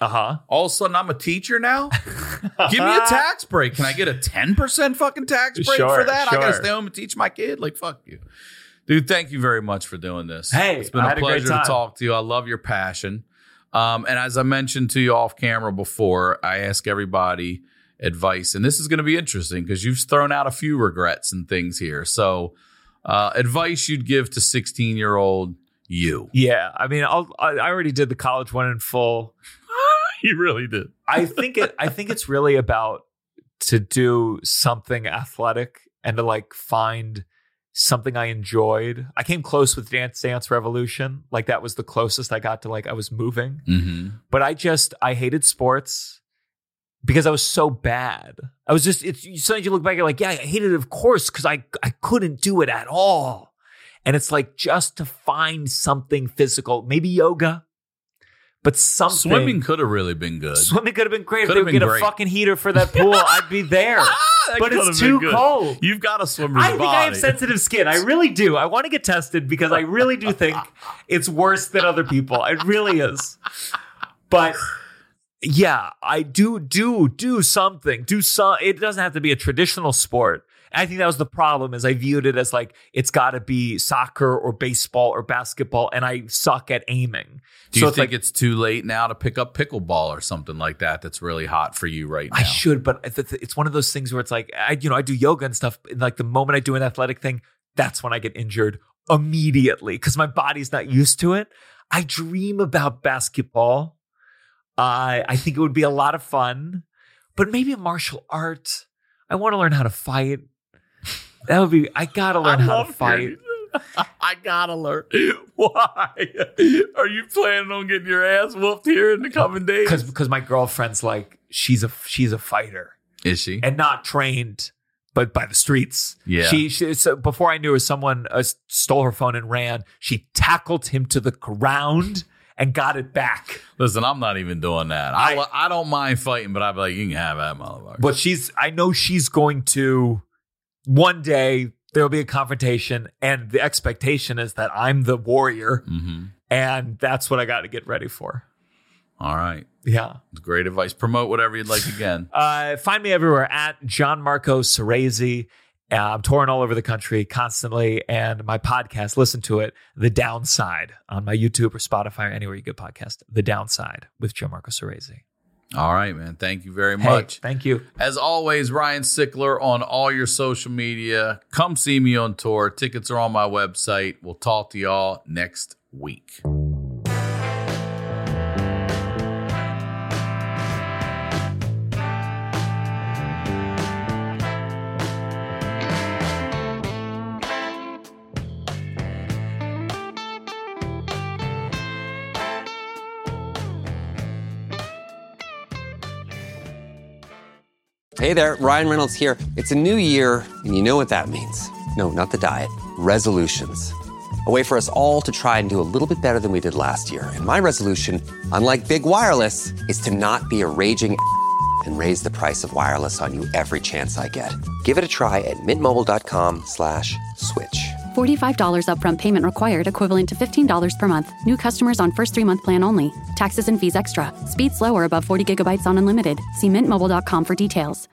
Uh-huh. All of a sudden, I'm a teacher now? Give me a tax break. Can I get a ten percent fucking tax break Sure, for that? sure. I got to stay home and teach my kid? Like, fuck you. Dude, thank you very much for doing this. Hey, it's been I a had a great pleasure to time. talk to you. I love your passion. Um, and as I mentioned to you off camera before, I ask everybody advice. And this is going to be interesting because you've thrown out a few regrets and things here. So uh, advice you'd give to sixteen-year-old you. Yeah, I mean, I'll, I I already did the college one in full. You really did. I think it. I think it's really about to do something athletic and to like find something I enjoyed. I came close with Dance Dance Revolution. Like that was the closest I got to like I was moving. Mm-hmm. But I just I hated sports because I was so bad. I was just it's sometimes you look back, you're like, yeah, I hated it, of course, because I I couldn't do it at all. And it's like just to find something physical, maybe yoga. But something. Swimming could have really been good. Swimming could have been great. Could If have they would been get great. a fucking heater for that pool, I'd be there. That But could it's have too been good. cold. You've got a swimmer's I think body. I have sensitive skin. I really do. I want to get tested because I really do think it's worse than other people. It really is. But yeah, I do, do, do something. Do some. It doesn't have to be a traditional sport. I think that was the problem is I viewed it as like, it's got to be soccer or baseball or basketball. And I suck at aiming. Do so you it's think like, it's too late now to pick up pickleball or something like that that's really hot for you right now? I should, but it's one of those things where it's like, I, you know, I do yoga and stuff. And like the moment I do an athletic thing, that's when I get injured immediately because my body's not used to it. I dream about basketball. Uh, I think it would be a lot of fun, but maybe a martial art. I want to learn how to fight. That would be, I got to learn I how love to fight. hearing- I gotta learn. Why? Are you planning on getting your ass whooped here in the coming days? Because because my girlfriend's like, she's a she's a fighter. Is she? And not trained, but by the streets. Yeah. She, she so before I knew her, someone uh, stole her phone and ran. She tackled him to the ground and got it back. Listen, I'm not even doing that. I, I, I don't mind fighting, but I'd be like, you can have that motherfucker. But she's, I know she's going to, one day there'll be a confrontation and the expectation is that I'm the warrior. Mm-hmm. And that's what I got to get ready for. All right. Yeah. Great advice. Promote whatever you'd like again. uh, find me everywhere at John Marco Cerezi. Uh, I'm touring all over the country constantly. And my podcast, listen to it, The Downside, on my YouTube or Spotify or anywhere you get podcast. The Downside with Joe Marco Cerezi. All right, man. Thank you very Hey, much. thank you. As always, Ryan Sickler on all your social media. Come see me on tour. Tickets are on my website. We'll talk to y'all next week. Hey there, Ryan Reynolds here. It's a new year, and you know what that means. No, not the diet. Resolutions. A way for us all to try and do a little bit better than we did last year. And my resolution, unlike Big Wireless, is to not be a raging and raise the price of wireless on you every chance I get. Give it a try at mintmobile.com slash switch. forty-five dollars upfront payment required, equivalent to fifteen dollars per month. New customers on first three-month plan only. Taxes and fees extra. Speed slower above forty gigabytes on unlimited. See mint mobile dot com for details.